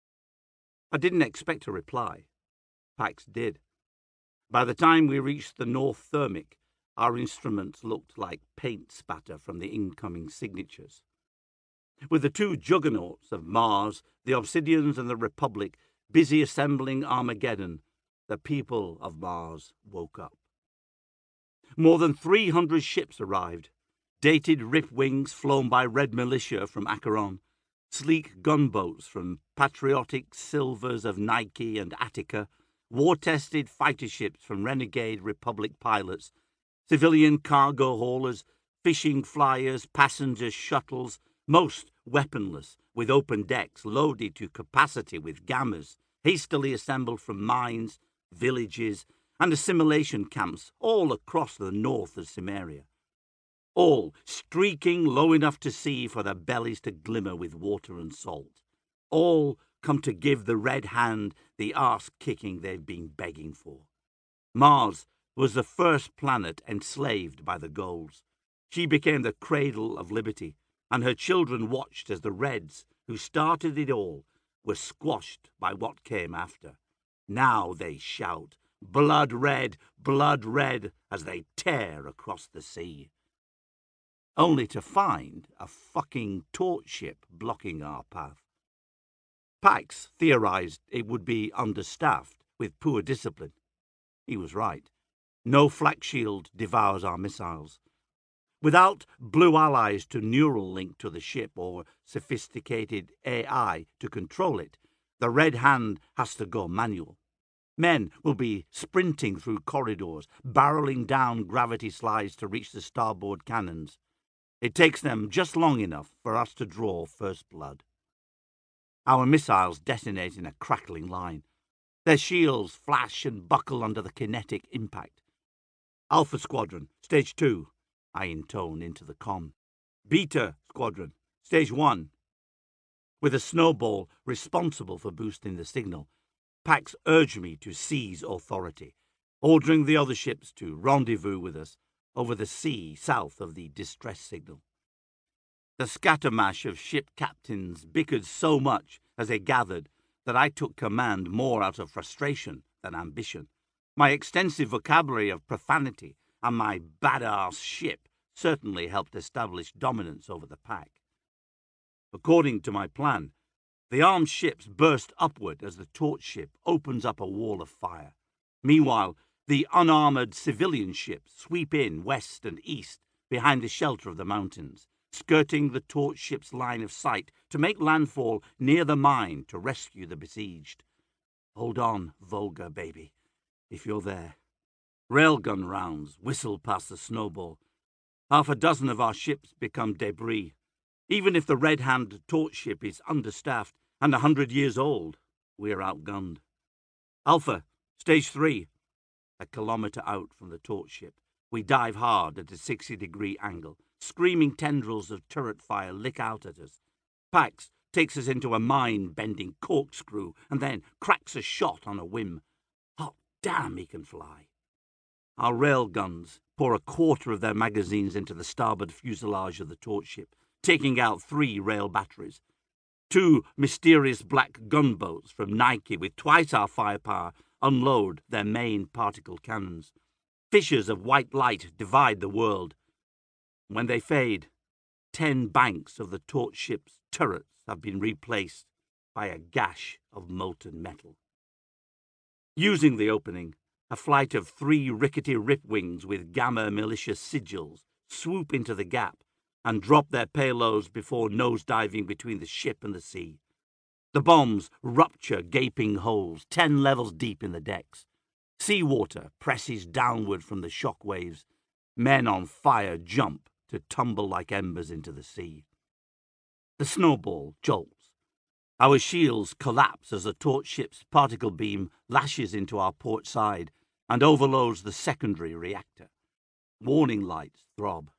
I didn't expect a reply. Pax did. By the time we reached the North Thermic, our instruments looked like paint spatter from the incoming signatures. With the two juggernauts of Mars, the Obsidians and the Republic, busy assembling Armageddon, the people of Mars woke up. More than three hundred ships arrived, dated Ripwings flown by Red Militia from Acheron, sleek gunboats from patriotic Silvers of Nike and Attica, war-tested fighter ships from renegade Republic pilots, civilian cargo haulers, fishing flyers, passenger shuttles, most weaponless, with open decks loaded to capacity with gammas, hastily assembled from mines, villages, and assimilation camps all across the north of Cimmeria. All streaking low enough to see for their bellies to glimmer with water and salt. All come to give the Red Hand the arse-kicking they've been begging for. Mars was the first planet enslaved by the Golds. She became the cradle of liberty, and her children watched as the Reds, who started it all, were squashed by what came after. Now they shout, blood red, blood red, as they tear across the sea. Only to find a fucking torch ship blocking our path. Pax theorized it would be understaffed, with poor discipline. He was right. No flak shield devours our missiles. Without blue allies to neural link to the ship or sophisticated A I to control it, the Red Hand has to go manual. Men will be sprinting through corridors, barreling down gravity slides to reach the starboard cannons. It takes them just long enough for us to draw first blood. Our missiles detonate in a crackling line. Their shields flash and buckle under the kinetic impact. Alpha Squadron, Stage two, I intone into the comm. Beta Squadron, Stage one. With a Snowball responsible for boosting the signal, Pax urged me to seize authority, ordering the other ships to rendezvous with us over the sea south of the distress signal. The scattermash of ship captains bickered so much as they gathered that I took command more out of frustration than ambition. My extensive vocabulary of profanity and my badass ship certainly helped establish dominance over the pack. According to my plan, the armed ships burst upward as the torch ship opens up a wall of fire. Meanwhile, the unarmored civilian ships sweep in west and east behind the shelter of the mountains, skirting the torch ship's line of sight to make landfall near the mine to rescue the besieged. Hold on, Volga, baby, if you're there. Railgun rounds whistle past the Snowball. Half a dozen of our ships become debris. Even if the Red Hand torch ship is understaffed and a hundred years old, we're outgunned. Alpha, stage three. A kilometre out from the torch ship, we dive hard at a sixty-degree angle. Screaming tendrils of turret fire lick out at us. Pax takes us into a mine-bending corkscrew and then cracks a shot on a whim. Hot damn, he can fly. Our rail guns pour a quarter of their magazines into the starboard fuselage of the torch ship, taking out three rail batteries. Two mysterious black gunboats from Nike with twice our firepower unload their main particle cannons. Fissures of white light divide the world. When they fade, ten banks of the torch ship's turrets have been replaced by a gash of molten metal. Using the opening, a flight of three rickety ripwings with Gamma militia sigils swoop into the gap and drop their payloads before nose-diving between the ship and the sea. The bombs rupture gaping holes ten levels deep in the decks. Seawater presses downward from the shock waves. Men on fire jump to tumble like embers into the sea. The Snowball jolts. Our shields collapse as the torch ship's particle beam lashes into our port side and overloads the secondary reactor. Warning lights throb.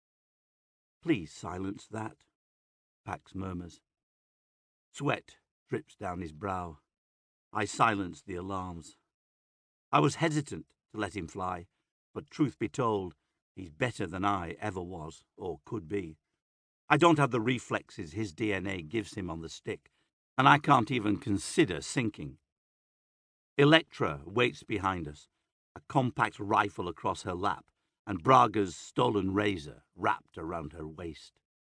Please silence that, Pax murmurs. Sweat drips down his brow. I silence the alarms. I was hesitant to let him fly, but truth be told, he's better than I ever was or could be. I don't have the reflexes his D N A gives him on the stick, and I can't even consider sinking. Electra waits behind us, a compact rifle across her lap, and Braga's stolen razor wrapped around her waist.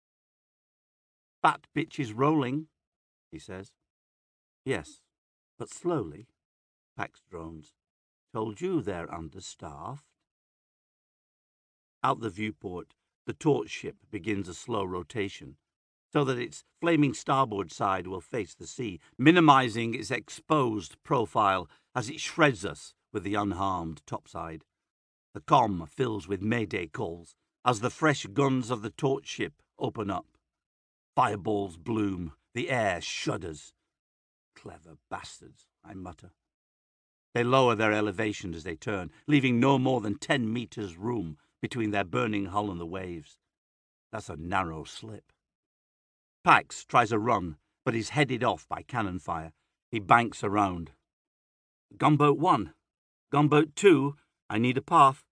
Fat bitch is rolling, he says. Yes, but slowly, Pax drones. Told you they're understaffed. Out the viewport, the torch ship begins a slow rotation, so that its flaming starboard side will face the sea, minimizing its exposed profile as it shreds us with the unharmed topside. The comm fills with mayday calls as the fresh guns of the torch ship open up. Fireballs bloom, the air shudders. Clever bastards, I mutter. They lower their elevation as they turn, leaving no more than ten meters room between their burning hull and the waves. That's a narrow slip. Pax tries a run, but is headed off by cannon fire. He banks around. Gunboat one. Gunboat two. I need a path.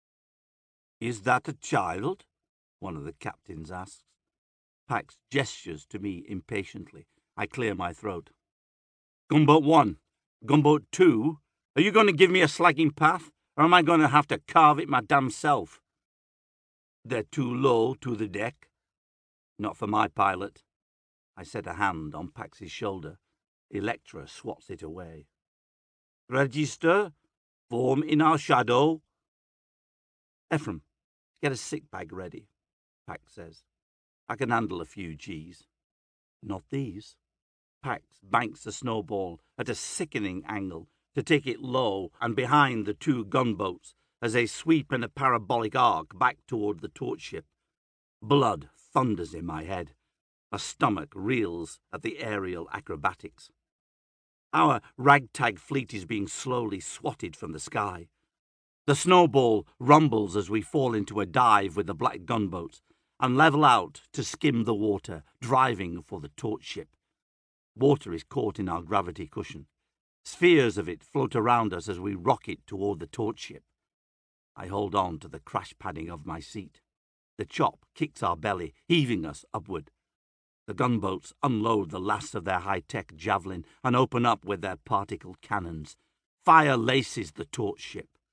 Is that a child? One of the captains asks. Pax gestures to me impatiently. I clear my throat. Gunboat one. Gunboat two. Are you going to give me a slagging path, or am I going to have to carve it my damn self? They're too low to the deck. Not for my pilot. I set a hand on Pax's shoulder. Electra swats it away. Register. Form in our shadow. Ephraim, get a sick bag ready, Pax says. I can handle a few G's. Not these. Pax banks the Snowball at a sickening angle to take it low and behind the two gunboats as they sweep in a parabolic arc back toward the torch ship. Blood thunders in my head. My stomach reels at the aerial acrobatics. Our ragtag fleet is being slowly swatted from the sky. The Snowball rumbles as we fall into a dive with the black gunboats and level out to skim the water, driving for the torch ship. Water is caught in our gravity cushion. Spheres of it float around us as we rocket toward the torch ship. I hold on to the crash padding of my seat. The chop kicks our belly, heaving us upward. The gunboats unload the last of their high-tech javelin and open up with their particle cannons. Fire laces the torch ship.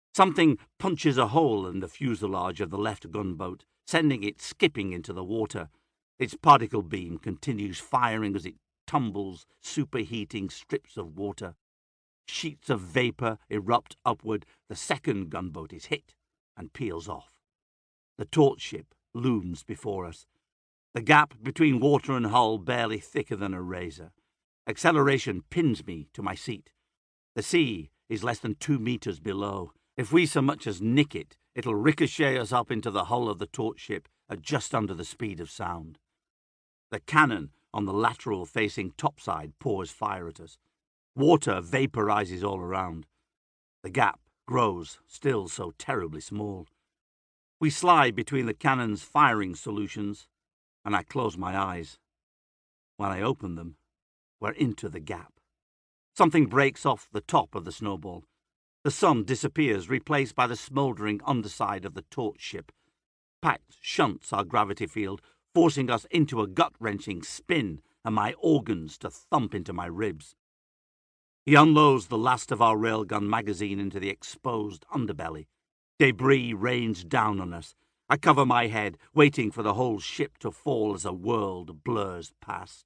Something punches a hole in the fuselage of the left gunboat, sending it skipping into the water. Its particle beam continues firing as it tumbles, superheating strips of water. Sheets of vapour erupt upward. The second gunboat is hit and peels off. The torch ship looms before us. The gap between water and hull barely thicker than a razor. Acceleration pins me to my seat. The sea is less than two metres below. If we so much as nick it, it'll ricochet us up into the hull of the torch ship at just under the speed of sound. The cannon on the lateral facing topside pours fire at us. Water vaporizes all around. The gap grows, still so terribly small. We slide between the cannon's firing solutions, and I close my eyes. When I open them, we're into the gap. Something breaks off the top of the snowball. The sun disappears, replaced by the smouldering underside of the torch ship. Pax shunts our gravity field, forcing us into a gut-wrenching spin and my organs to thump into my ribs. He unloads the last of our railgun magazine into the exposed underbelly. Debris rains down on us. I cover my head, waiting for the whole ship to fall as a world blurs past.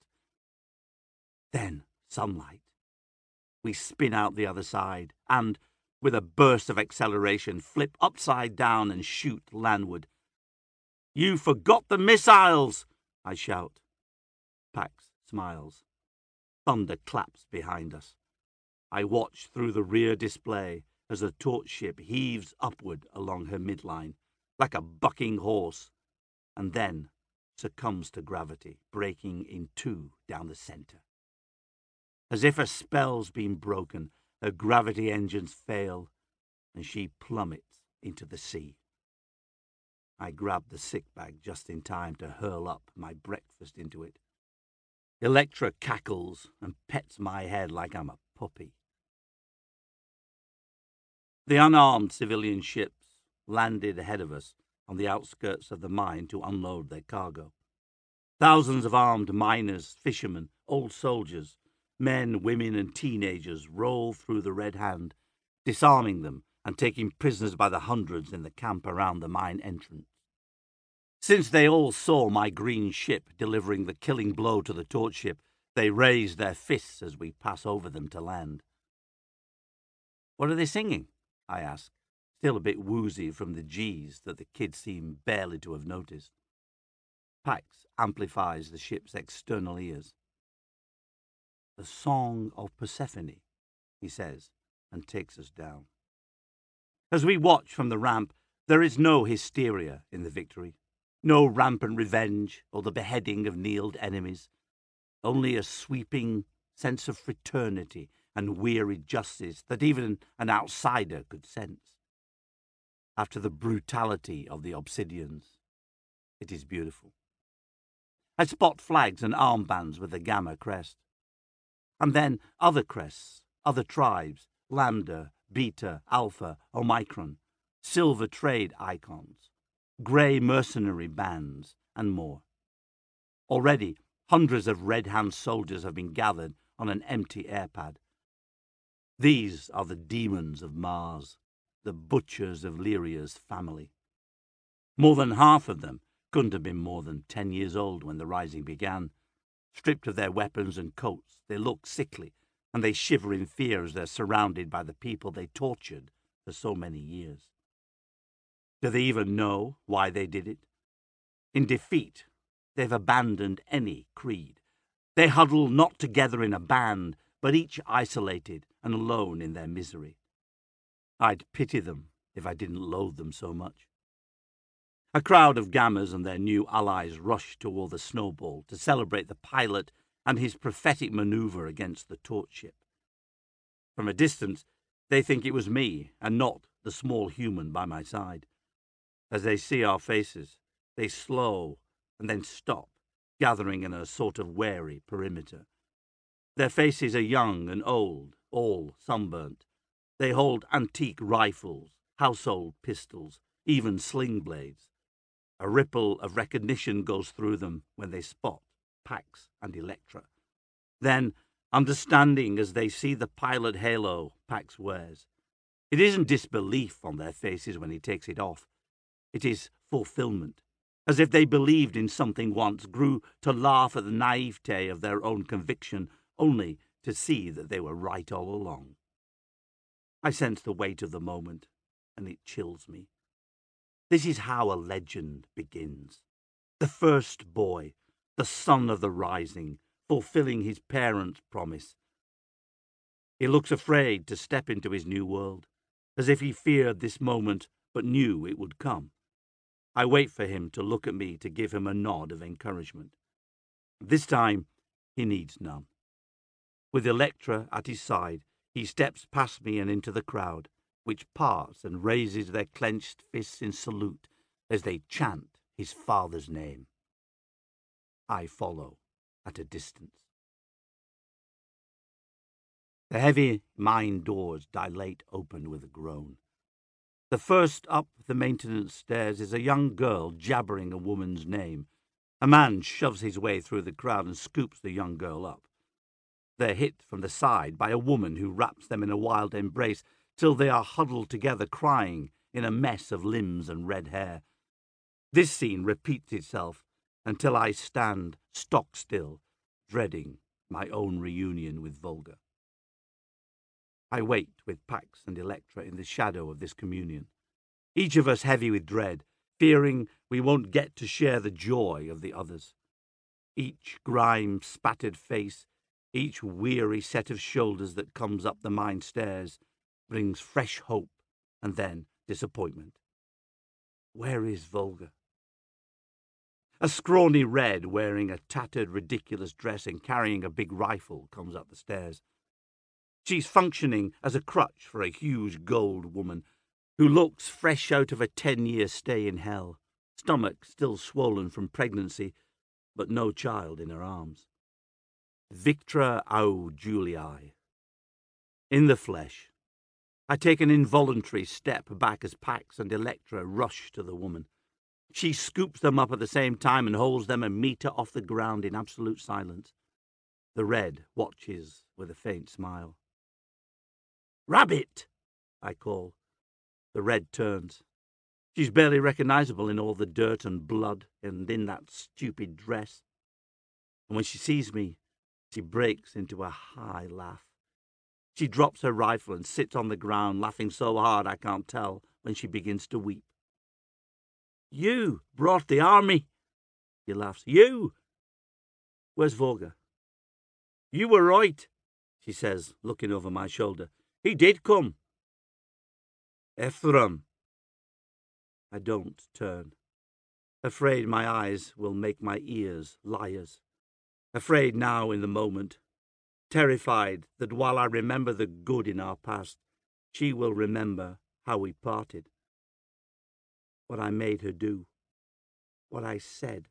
Then, sunlight. We spin out the other side and, with a burst of acceleration, flip upside down and shoot landward. "You forgot the missiles!" I shout. Pax smiles. Thunder claps behind us. I watch through the rear display as the torch ship heaves upward along her midline, like a bucking horse, and then succumbs to gravity, breaking in two down the centre. As if a spell's been broken, her gravity engines fail, and she plummets into the sea. I grab the sick bag just in time to hurl up my breakfast into it. Electra cackles and pets my head like I'm a puppy. The unarmed civilian ships landed ahead of us on the outskirts of the mine to unload their cargo. Thousands of armed miners, fishermen, old soldiers, men, women, and teenagers roll through the Red Hand, disarming them and taking prisoners by the hundreds in the camp around the mine entrance. Since they all saw my green ship delivering the killing blow to the torch ship, they raise their fists as we pass over them to land. "What are they singing?" I ask, still a bit woozy from the G's that the kids seem barely to have noticed. Pax amplifies the ship's external ears. "The Song of Persephone," he says, and takes us down. As we watch from the ramp, there is no hysteria in the victory, no rampant revenge or the beheading of kneeled enemies, only a sweeping sense of fraternity and weary justice that even an outsider could sense. After the brutality of the Obsidians, it is beautiful. I spot flags and armbands with the Gamma crest. And then other crests, other tribes, Lambda, Beta, Alpha, Omicron, silver trade icons, grey mercenary bands, and more. Already, hundreds of Red Hand soldiers have been gathered on an empty airpad. These are the demons of Mars, the butchers of Lyria's family. More than half of them couldn't have been more than ten years old when the rising began. Stripped of their weapons and coats, they look sickly, and they shiver in fear as they're surrounded by the people they tortured for so many years. Do they even know why they did it? In defeat, they've abandoned any creed. They huddle not together in a band, but each isolated and alone in their misery. I'd pity them if I didn't loathe them so much. A crowd of Gammas and their new allies rush toward the snowball to celebrate the pilot and his prophetic maneuver against the torch ship. From a distance, they think it was me and not the small human by my side. As they see our faces, they slow and then stop, gathering in a sort of wary perimeter. Their faces are young and old, all sunburnt. They hold antique rifles, household pistols, even sling blades. A ripple of recognition goes through them when they spot Pax and Electra. Then, understanding as they see the pilot halo Pax wears, It isn't disbelief on their faces when he takes it off. It is fulfillment, as if they believed in something once, grew to laugh at the naivete of their own conviction, only to see that they were right all along. I sense the weight of the moment, and it chills me. This is how a legend begins. The first boy, the son of the rising, fulfilling his parents' promise. He looks afraid to step into his new world, as if he feared this moment but knew it would come. I wait for him to look at me to give him a nod of encouragement. This time, he needs none. With Electra at his side, he steps past me and into the crowd, which parts and raises their clenched fists in salute as they chant his father's name. I follow at a distance. The heavy mine doors dilate open with a groan. The first up the maintenance stairs is a young girl jabbering a woman's name. A man shoves his way through the crowd and scoops the young girl up. They're hit from the side by a woman who wraps them in a wild embrace till they are huddled together crying in a mess of limbs and red hair. This scene repeats itself until I stand stock still, dreading my own reunion with Volga. I wait with Pax and Electra in the shadow of this communion, each of us heavy with dread, fearing we won't get to share the joy of the others. Each grime-spattered face, each weary set of shoulders that comes up the mine stairs brings fresh hope and then disappointment. Where is Volga? A scrawny red wearing a tattered, ridiculous dress and carrying a big rifle comes up the stairs. She's functioning as a crutch for a huge gold woman who looks fresh out of a ten-year stay in hell, stomach still swollen from pregnancy, but no child in her arms. Victra au Julii. In the flesh. I take an involuntary step back as Pax and Electra rush to the woman. She scoops them up at the same time and holds them a metre off the ground in absolute silence. The red watches with a faint smile. "Rabbit!" I call. The red turns. She's barely recognizable in all the dirt and blood and in that stupid dress. And when she sees me, she breaks into a high laugh. She drops her rifle and sits on the ground, laughing so hard I can't tell when she begins to weep. "You brought the army," she laughs. "You! Where's Volga?" "You were right," she says, looking over my shoulder. "He did come." "Ephraim." I don't turn. Afraid my eyes will make my ears liars. Afraid now in the moment. Terrified that while I remember the good in our past, she will remember how we parted. What I made her do. What I said.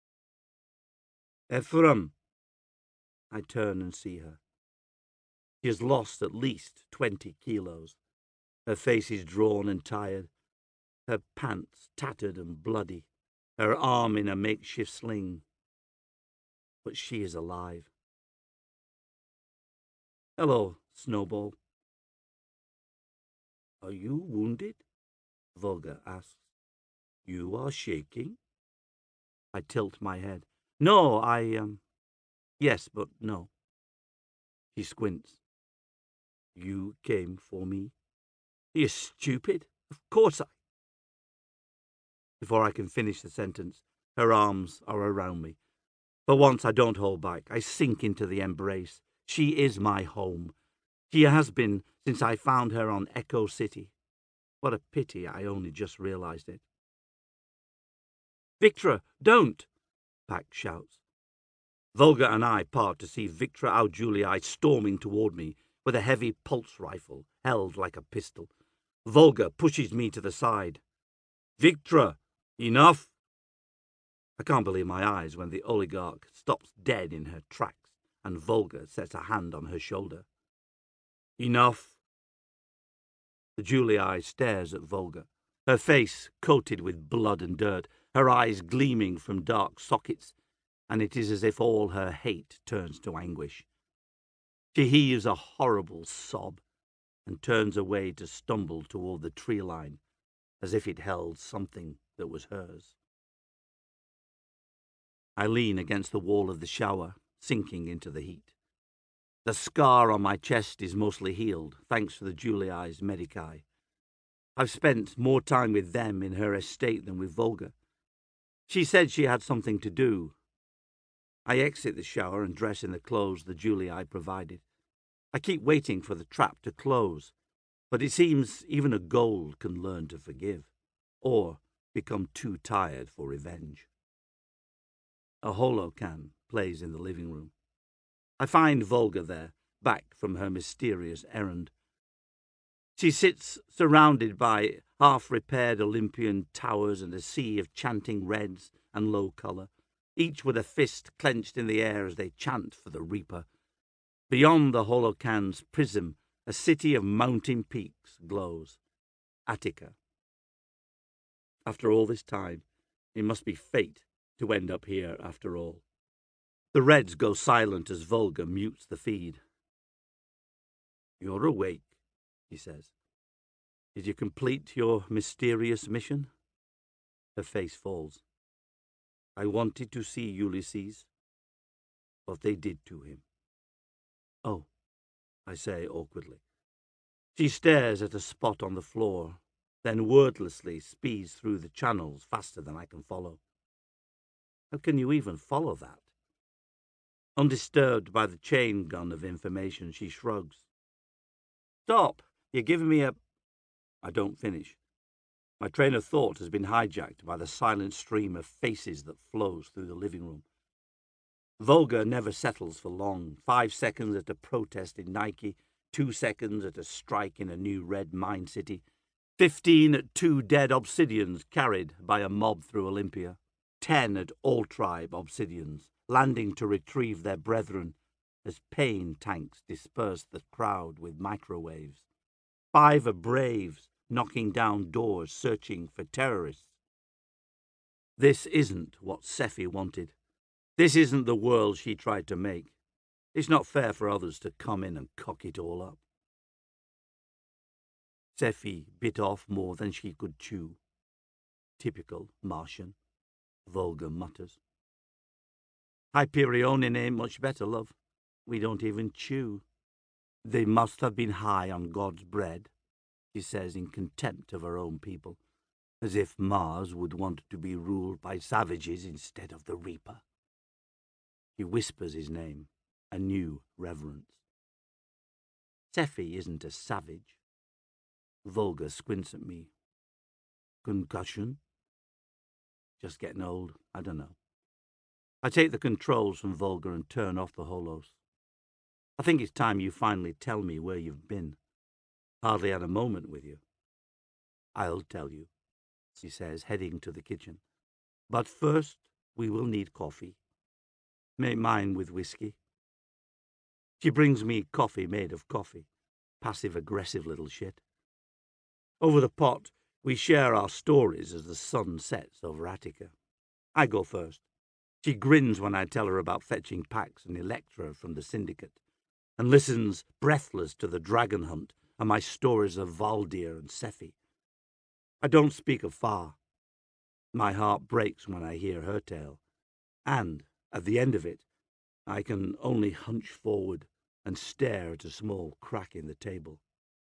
"Ephraim." I turn and see her. She has lost at least twenty kilos. Her face is drawn and tired, her pants tattered and bloody, her arm in a makeshift sling. But she is alive. "Hello, Snowball." "Are you wounded?" Volga asks. "You are shaking." I tilt my head. "No, I, um, yes, but no." She squints. "You came for me? You're stupid. Of course I—" Before I can finish the sentence, her arms are around me. For once I don't hold back. I sink into the embrace. She is my home. She has been since I found her on Echo City. What a pity I only just realized it. "Victra, don't!" Pax shouts. Volga and I part to see Victra au Julii storming toward me with a heavy pulse rifle held like a pistol. Volga pushes me to the side. "Victra, enough!" I can't believe my eyes when the oligarch stops dead in her tracks and Volga sets a hand on her shoulder. "Enough!" The Julii stares at Volga, her face coated with blood and dirt, her eyes gleaming from dark sockets, and it is as if all her hate turns to anguish. She heaves a horrible sob. and turns away to stumble toward the tree line, as if it held something that was hers. I lean against the wall of the shower, sinking into the heat. The scar on my chest is mostly healed, thanks to the Juliae's Medicae. I've spent more time with them in her estate than with Volga. She said she had something to do. I exit the shower and dress in the clothes the Juliae provided. I keep waiting for the trap to close, but it seems even a gold can learn to forgive, or become too tired for revenge. A holocan plays in the living room. I find Volga there, back from her mysterious errand. She sits surrounded by half-repaired Olympian towers and a sea of chanting reds and low colour, each with a fist clenched in the air as they chant for the Reaper. Beyond the holocan's prism, a city of mountain peaks glows. Attica. After all this time, it must be fate to end up here after all. The Reds go silent as Volga mutes the feed. "You're awake," he says. "Did you complete your mysterious mission?" Her face falls. "I wanted to see Ulysses, but they did to him." "Oh," I say awkwardly. She stares at a spot on the floor, then wordlessly speeds through the channels faster than I can follow. How can you even follow that? Undisturbed by the chain gun of information, she shrugs. "Stop! You're giving me a—" I don't finish. My train of thought has been hijacked by the silent stream of faces that flows through the living room. Volga never settles for long. Five seconds at a protest in Nike, two seconds at a strike in a new red mine city, fifteen at two dead Obsidians carried by a mob through Olympia, ten at all tribe Obsidians, landing to retrieve their brethren as pain tanks disperse the crowd with microwaves. Five are Braves knocking down doors searching for terrorists. This isn't what Sephi wanted. This isn't the world she tried to make. It's not fair for others to come in and cock it all up. Sephi bit off more than she could chew. Typical Martian, Volga mutters. Hyperionin ain't much better, love. We don't even chew. They must have been high on God's bread, she says in contempt of her own people, as if Mars would want to be ruled by savages instead of the Reaper. He whispers his name, a new reverence. Sephi isn't a savage. Volga squints at me. Concussion? Just getting old, I don't know. I take the controls from Volga and turn off the holos. I think it's time you finally tell me where you've been. Hardly had a moment with you. I'll tell you, she says, heading to the kitchen. But first, we will need coffee. Make mine with whiskey. She brings me coffee made of coffee. Passive-aggressive little shit. Over the pot, we share our stories as the sun sets over Attica. I go first. She grins when I tell her about fetching Pax and Electra from the Syndicate, and listens breathless to the dragon hunt and my stories of Valdir and Sephi. I don't speak of Far. My heart breaks when I hear her tale, and, at the end of it, I can only hunch forward and stare at a small crack in the table.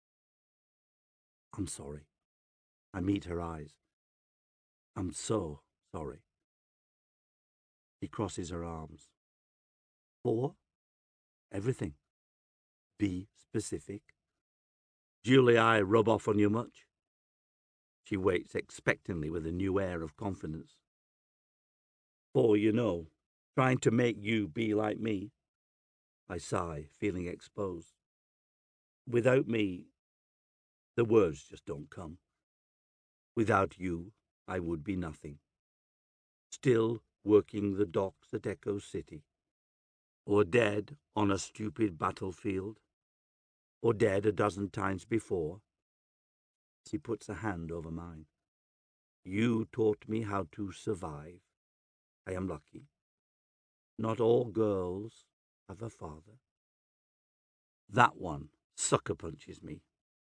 I'm sorry. I meet her eyes. I'm so sorry. She crosses her arms. For? Everything. Be specific. Juliae rub off on you much? She waits expectantly with a new air of confidence. For, you know, trying to make you be like me. I sigh, feeling exposed. Without me, the words just don't come. Without you, I would be nothing. Still working the docks at Echo City. Or dead on a stupid battlefield. Or dead a dozen times before. She puts a hand over mine. You taught me how to survive. I am lucky. Not all girls have a father. That one sucker punches me.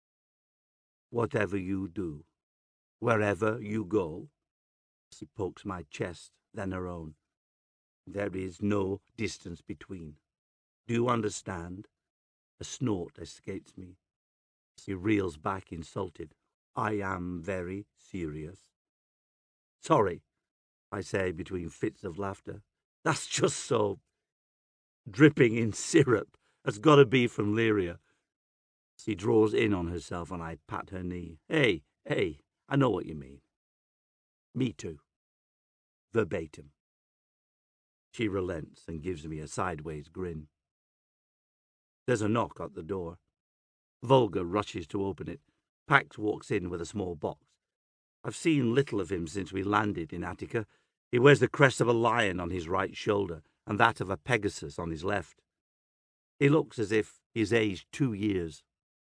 Whatever you do, wherever you go, she pokes my chest, then her own. There is no distance between. Do you understand? A snort escapes me. He reels back insulted. I am very serious. Sorry, I say between fits of laughter. That's just so dripping in syrup. That's got to be from Lyria. She draws in on herself and I pat her knee. Hey, hey, I know what you mean. Me too. Verbatim. She relents and gives me a sideways grin. There's a knock at the door. Volga rushes to open it. Pax walks in with a small box. I've seen little of him since we landed in Attica. He wears the crest of a lion on his right shoulder and that of a Pegasus on his left. He looks as if he's aged two years.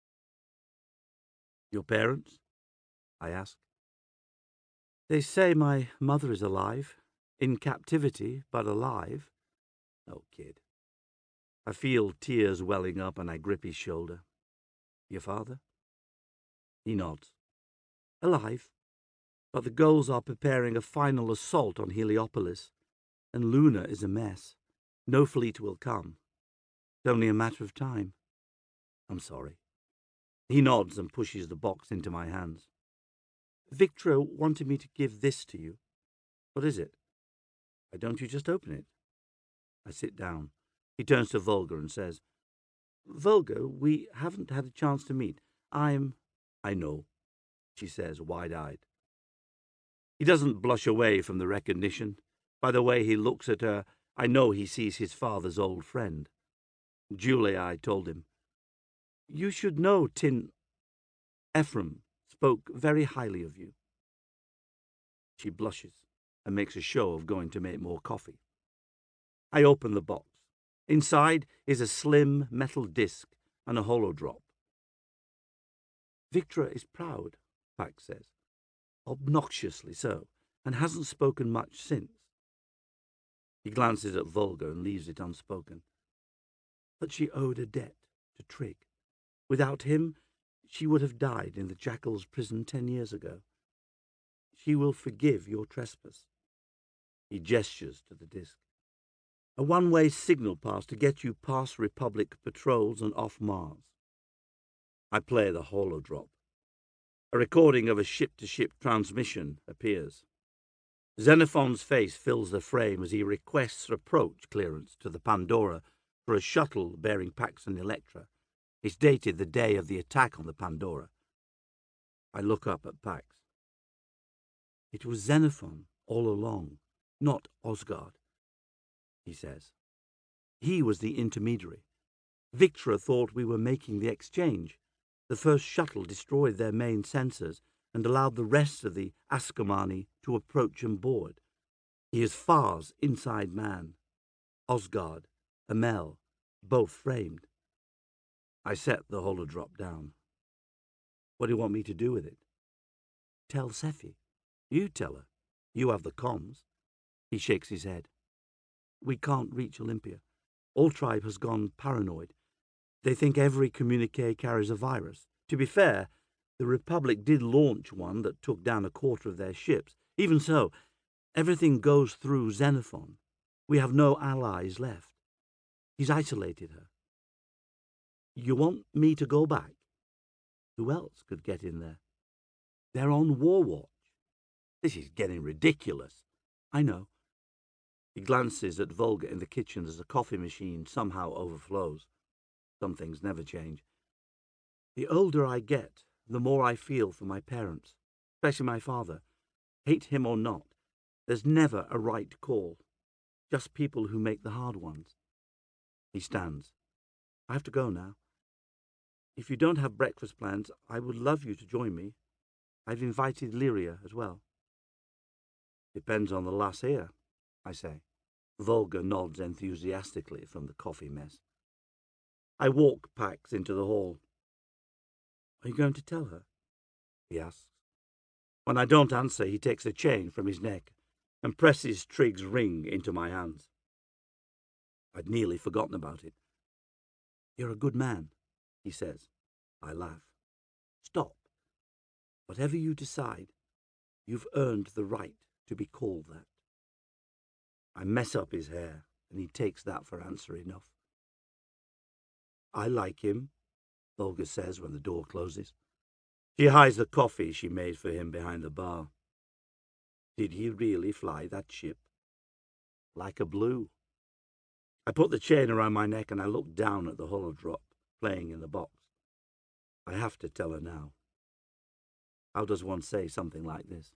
Your parents? I ask. They say my mother is alive. In captivity, but alive. Oh, kid. I feel tears welling up and I grip his shoulder. Your father? He nods. Alive. But the Gauls are preparing a final assault on Heliopolis, and Luna is a mess. No fleet will come. It's only a matter of time. I'm sorry. He nods and pushes the box into my hands. Victra wanted me to give this to you. What is it? Why don't you just open it? I sit down. He turns to Volga and says, Volga, we haven't had a chance to meet. I'm... I know, she says, wide-eyed. He doesn't blush away from the recognition. By the way he looks at her, I know he sees his father's old friend. Julia, I told him. You should know Tin... Ephraim spoke very highly of you. She blushes and makes a show of going to make more coffee. I open the box. Inside is a slim metal disc and a holodrop. Victra is proud, Pax says. Obnoxiously so, and hasn't spoken much since. He glances at Volga and leaves it unspoken. But she owed a debt to Trig. Without him, she would have died in the Jackal's prison ten years ago. She will forgive your trespass. He gestures to the disc. A one-way signal pass to get you past Republic patrols and off Mars. I play the holodrop. A recording of a ship-to-ship transmission appears. Xenophon's face fills the frame as he requests approach clearance to the Pandora for a shuttle bearing Pax and Electra. It's dated the day of the attack on the Pandora. I look up at Pax. It was Xenophon all along, not Osgard, he says. He was the intermediary. Victra thought we were making the exchange. The first shuttle destroyed their main sensors and allowed the rest of the Ascomani to approach and board. He is Far's inside man. Osgard, Amel, both framed. I set the holodrop down. What do you want me to do with it? Tell Sephi. You tell her. You have the comms. He shakes his head. We can't reach Olympia. All tribe has gone paranoid. They think every communique carries a virus. To be fair, the Republic did launch one that took down a quarter of their ships. Even so, everything goes through Xenophon. We have no allies left. He's isolated her. You want me to go back? Who else could get in there? They're on War Watch. This is getting ridiculous. I know. He glances at Volga in the kitchen as the coffee machine somehow overflows. Some things never change. The older I get, the more I feel for my parents, especially my father. Hate him or not, there's never a right call. Just people who make the hard ones. He stands. I have to go now. If you don't have breakfast plans, I would love you to join me. I've invited Lyria as well. Depends on the lassie, I say. Volga nods enthusiastically from the coffee mess. I walk Pax into the hall. Are you going to tell her? He asks. When I don't answer, he takes a chain from his neck and presses Trig's ring into my hands. I'd nearly forgotten about it. You're a good man, he says. I laugh. Stop. Whatever you decide, you've earned the right to be called that. I mess up his hair, and he takes that for answer enough. I like him, Volga says when the door closes. She hides the coffee she made for him behind the bar. Did he really fly that ship? Like a blue. I put the chain around my neck and I look down at the holodrop playing in the box. I have to tell her now. How does one say something like this?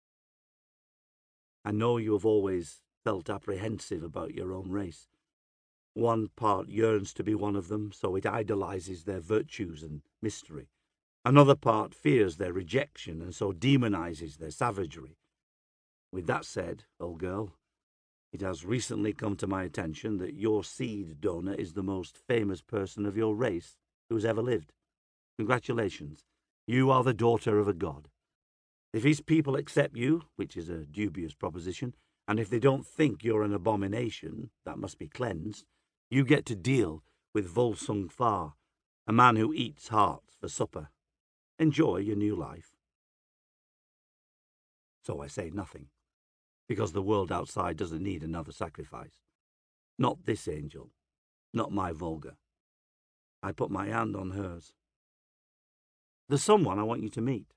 I know you have always felt apprehensive about your own race. One part yearns to be one of them, so it idolizes their virtues and mystery. Another part fears their rejection and so demonizes their savagery. With that said, old girl, it has recently come to my attention that your seed donor is the most famous person of your race who has ever lived. Congratulations. You are the daughter of a god. If his people accept you, which is a dubious proposition, and if they don't think you're an abomination that must be cleansed, you get to deal with Volsung Far, a man who eats hearts for supper. Enjoy your new life. So I say nothing, because the world outside doesn't need another sacrifice. Not this angel, not my Volga. I put my hand on hers. There's someone I want you to meet.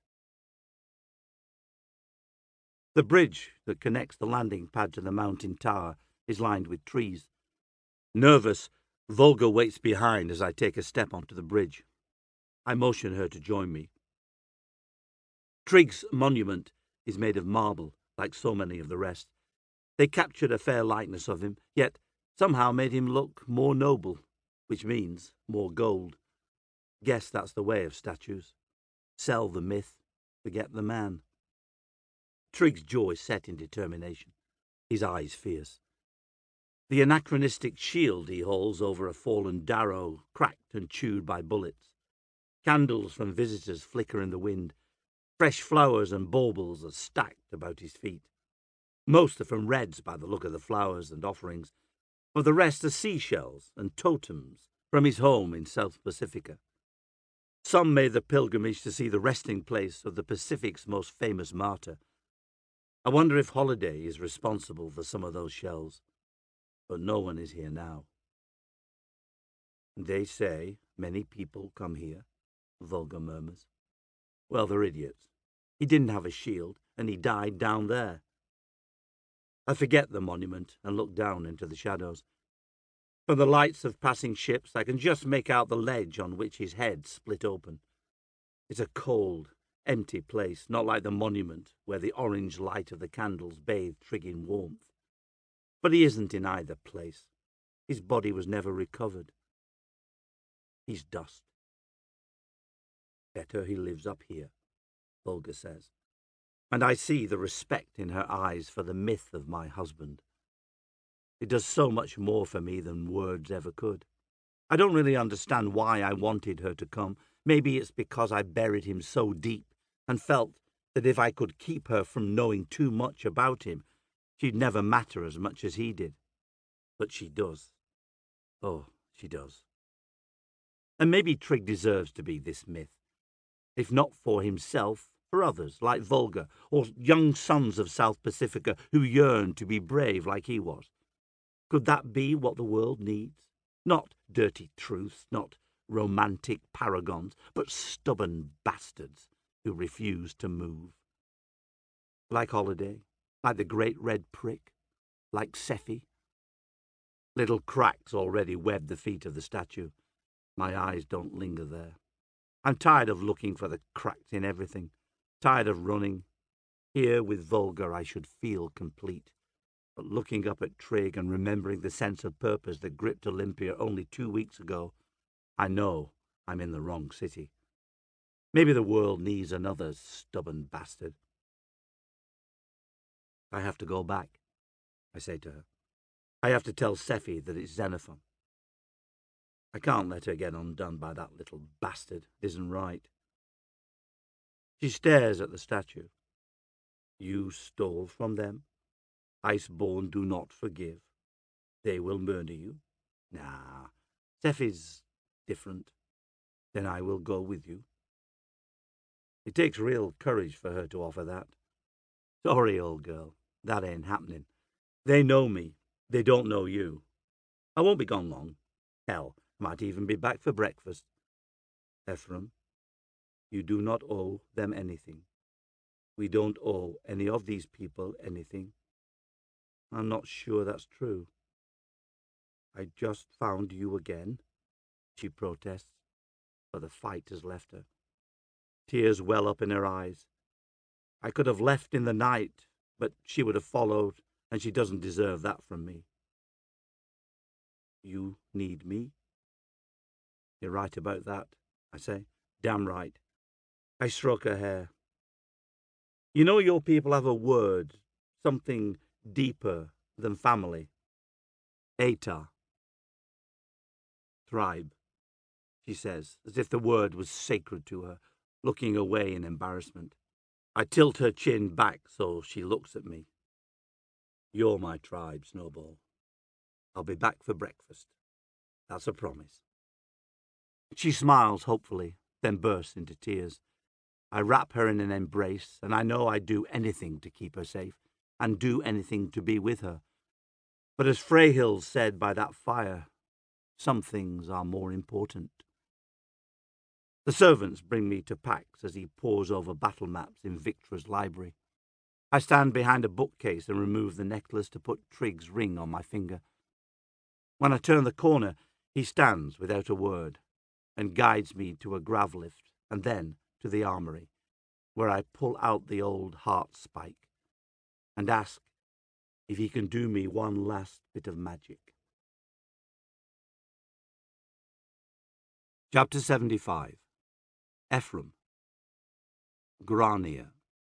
The bridge that connects the landing pad to the mountain tower is lined with trees. Nervous, Volga waits behind as I take a step onto the bridge. I motion her to join me. Trigg's monument is made of marble, like so many of the rest. They captured a fair likeness of him, yet somehow made him look more noble, which means more gold. Guess that's the way of statues. Sell the myth, forget the man. Trigg's jaw is set in determination, his eyes fierce. The anachronistic shield he holds over a fallen Darrow, cracked and chewed by bullets. Candles from visitors flicker in the wind. Fresh flowers and baubles are stacked about his feet. Most are from Reds by the look of the flowers and offerings. For the rest are seashells and totems from his home in South Pacifica. Some made the pilgrimage to see the resting place of the Pacific's most famous martyr. I wonder if Holiday is responsible for some of those shells. But no one is here now. They say many people come here, Volga murmurs. Well, they're idiots. He didn't have a shield, and he died down there. I forget the monument and look down into the shadows. From the lights of passing ships, I can just make out the ledge on which his head split open. It's a cold, empty place, not like the monument where the orange light of the candles bathed Trigg in warmth. But he isn't in either place. His body was never recovered. He's dust. Better he lives up here, Volga says, and I see the respect in her eyes for the myth of my husband. It does so much more for me than words ever could. I don't really understand why I wanted her to come. Maybe it's because I buried him so deep and felt that if I could keep her from knowing too much about him, she'd never matter as much as he did. But she does. Oh, she does. And maybe Trigg deserves to be this myth. If not for himself, for others, like Volga, or young sons of South Pacifica who yearn to be brave like he was. Could that be what the world needs? Not dirty truths, not romantic paragons, but stubborn bastards who refuse to move. Like Holiday, like the great red prick, like Sephi. Little cracks already web the feet of the statue. My eyes don't linger there. I'm tired of looking for the cracks in everything, tired of running. Here with Volga I should feel complete. But looking up at Trigg and remembering the sense of purpose that gripped Olympia only two weeks ago, I know I'm in the wrong city. Maybe the world needs another stubborn bastard. I have to go back, I say to her. I have to tell Sephi that it's Xenophon. I can't let her get undone by that little bastard. It isn't right. She stares at the statue. You stole from them? Iceborn do not forgive. They will murder you? Nah, Sephi's different. Then I will go with you. It takes real courage for her to offer that. Sorry, old girl, that ain't happening. They know me. They don't know you. I won't be gone long. Hell, might even be back for breakfast. Ephraim, you do not owe them anything. We don't owe any of these people anything. I'm not sure that's true. I just found you again, she protests, but the fight has left her. Tears well up in her eyes. I could have left in the night, but she would have followed, and she doesn't deserve that from me. You need me? You're right about that, I say. Damn right. I stroke her hair. You know your people have a word, something deeper than family. Eta. Tribe, she says, as if the word was sacred to her, looking away in embarrassment. I tilt her chin back so she looks at me. You're my tribe, Snowball. I'll be back for breakfast. That's a promise. She smiles hopefully, then bursts into tears. I wrap her in an embrace, and I know I'd do anything to keep her safe, and do anything to be with her. But as Freyhild said by that fire, some things are more important. The servants bring me to Pax as he pores over battle maps in Victra's library. I stand behind a bookcase and remove the necklace to put Trigg's ring on my finger. When I turn the corner, he stands without a word and guides me to a grav lift and then to the armory, where I pull out the old heart spike and ask if he can do me one last bit of magic. Chapter seventy-five. Ephraim. Grania.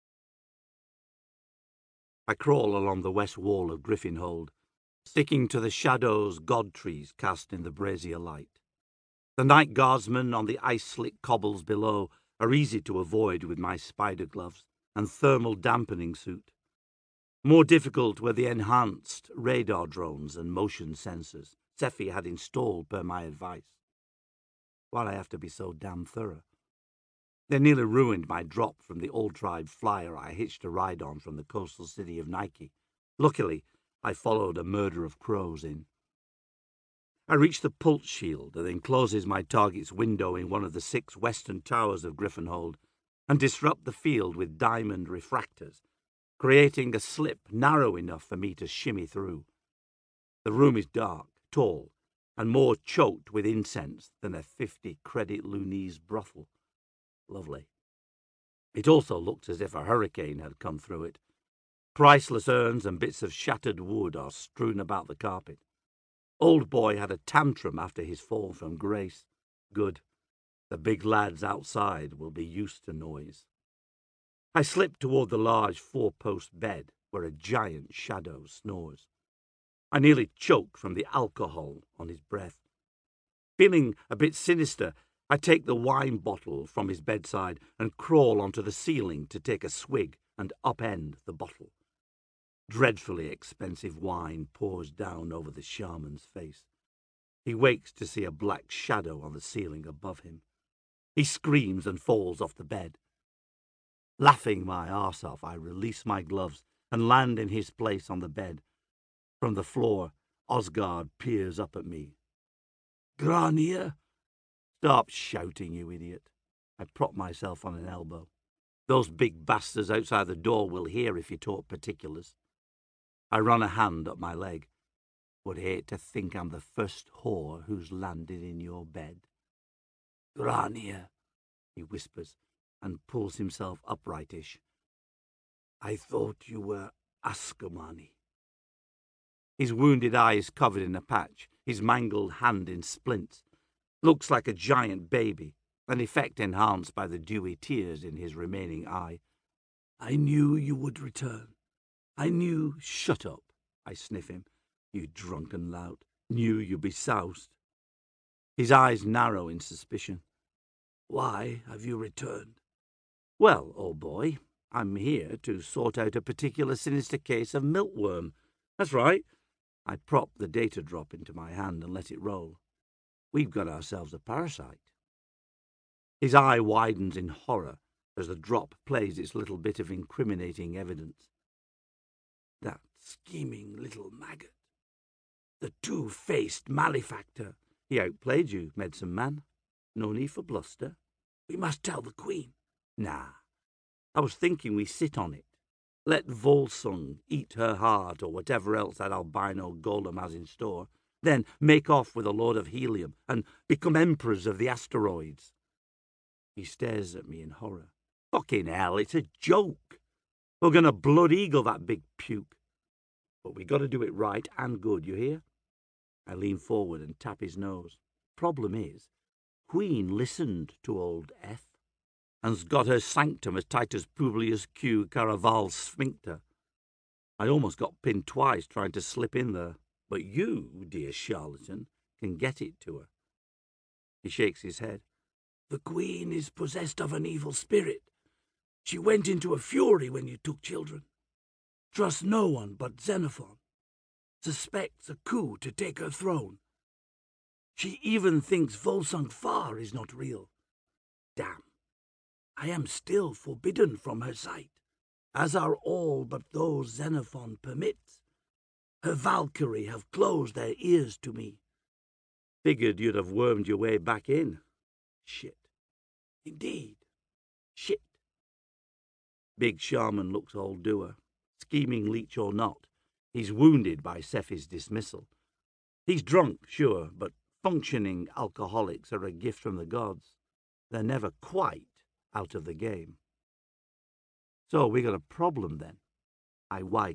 I crawl along the west wall of Griffinhold, sticking to the shadows god trees cast in the brazier light. The night guardsmen on the ice-slick cobbles below are easy to avoid with my spider gloves and thermal dampening suit. More difficult were the enhanced radar drones and motion sensors Sephi had installed per my advice. Why'd I have to be so damn thorough? They nearly ruined my drop from the old tribe flyer I hitched a ride on from the coastal city of Nike. Luckily, I followed a murder of crows in. I reach the pulse shield that encloses my target's window in one of the six western towers of Griffinhold and disrupt the field with diamond refractors, creating a slip narrow enough for me to shimmy through. The room is dark, tall, and more choked with incense than a fifty-credit Lunese brothel. Lovely. It also looked as if a hurricane had come through it. Priceless urns and bits of shattered wood are strewn about the carpet. Old boy had a tantrum after his fall from grace. Good. The big lads outside will be used to noise. I slip toward the large four-post bed where a giant shadow snores. I nearly choke from the alcohol on his breath. Feeling a bit sinister, I take the wine bottle from his bedside and crawl onto the ceiling to take a swig and upend the bottle. Dreadfully expensive wine pours down over the shaman's face. He wakes to see a black shadow on the ceiling above him. He screams and falls off the bed. Laughing my arse off, I release my gloves and land in his place on the bed. From the floor, Osgard peers up at me. Grania? Stop shouting, you idiot. I prop myself on an elbow. Those big bastards outside the door will hear if you talk particulars. I run a hand up my leg. Would hate to think I'm the first whore who's landed in your bed. Grania, he whispers, and pulls himself uprightish. I thought you were Askamani. His wounded eye is covered in a patch, his mangled hand in splints. Looks like a giant baby, an effect enhanced by the dewy tears in his remaining eye. I knew you would return. I knew... Shut up, I sniff him. You drunken lout. Knew you'd be soused. His eyes narrow in suspicion. Why have you returned? Well, old boy, I'm here to sort out a particular sinister case of milkworm. That's right. I prop the data drop into my hand and let it roll. We've got ourselves a parasite. His eye widens in horror, as the drop plays its little bit of incriminating evidence. That scheming little maggot. The two-faced malefactor. He outplayed you, medicine man. No need for bluster. We must tell the Queen. Nah, I was thinking we sit on it. Let Volsung eat her heart or whatever else that albino golem has in store, then make off with a load of helium and become emperors of the asteroids. He stares at me in horror. Fucking hell, it's a joke. We're going to blood eagle that big puke. But we got to do it right and good, you hear? I lean forward and tap his nose. Problem is, Queen listened to old Eth, and's got her sanctum as tight as Publius Q. Caraval's sphincter. I almost got pinned twice trying to slip in there, but you, dear charlatan, can get it to her. He shakes his head. The Queen is possessed of an evil spirit. She went into a fury when you took children. Trusts no one but Xenophon. Suspects a coup to take her throne. She even thinks Volsung Far is not real. Damn. I am still forbidden from her sight, as are all but those Xenophon permits. Her Valkyrie have closed their ears to me. Figured you'd have wormed your way back in. Shit. Indeed. Shit. Big Shaman looks all doer. Scheming leech or not, he's wounded by Sephi's dismissal. He's drunk, sure, but functioning alcoholics are a gift from the gods. They're never quite out of the game. So we got a problem then. I widen.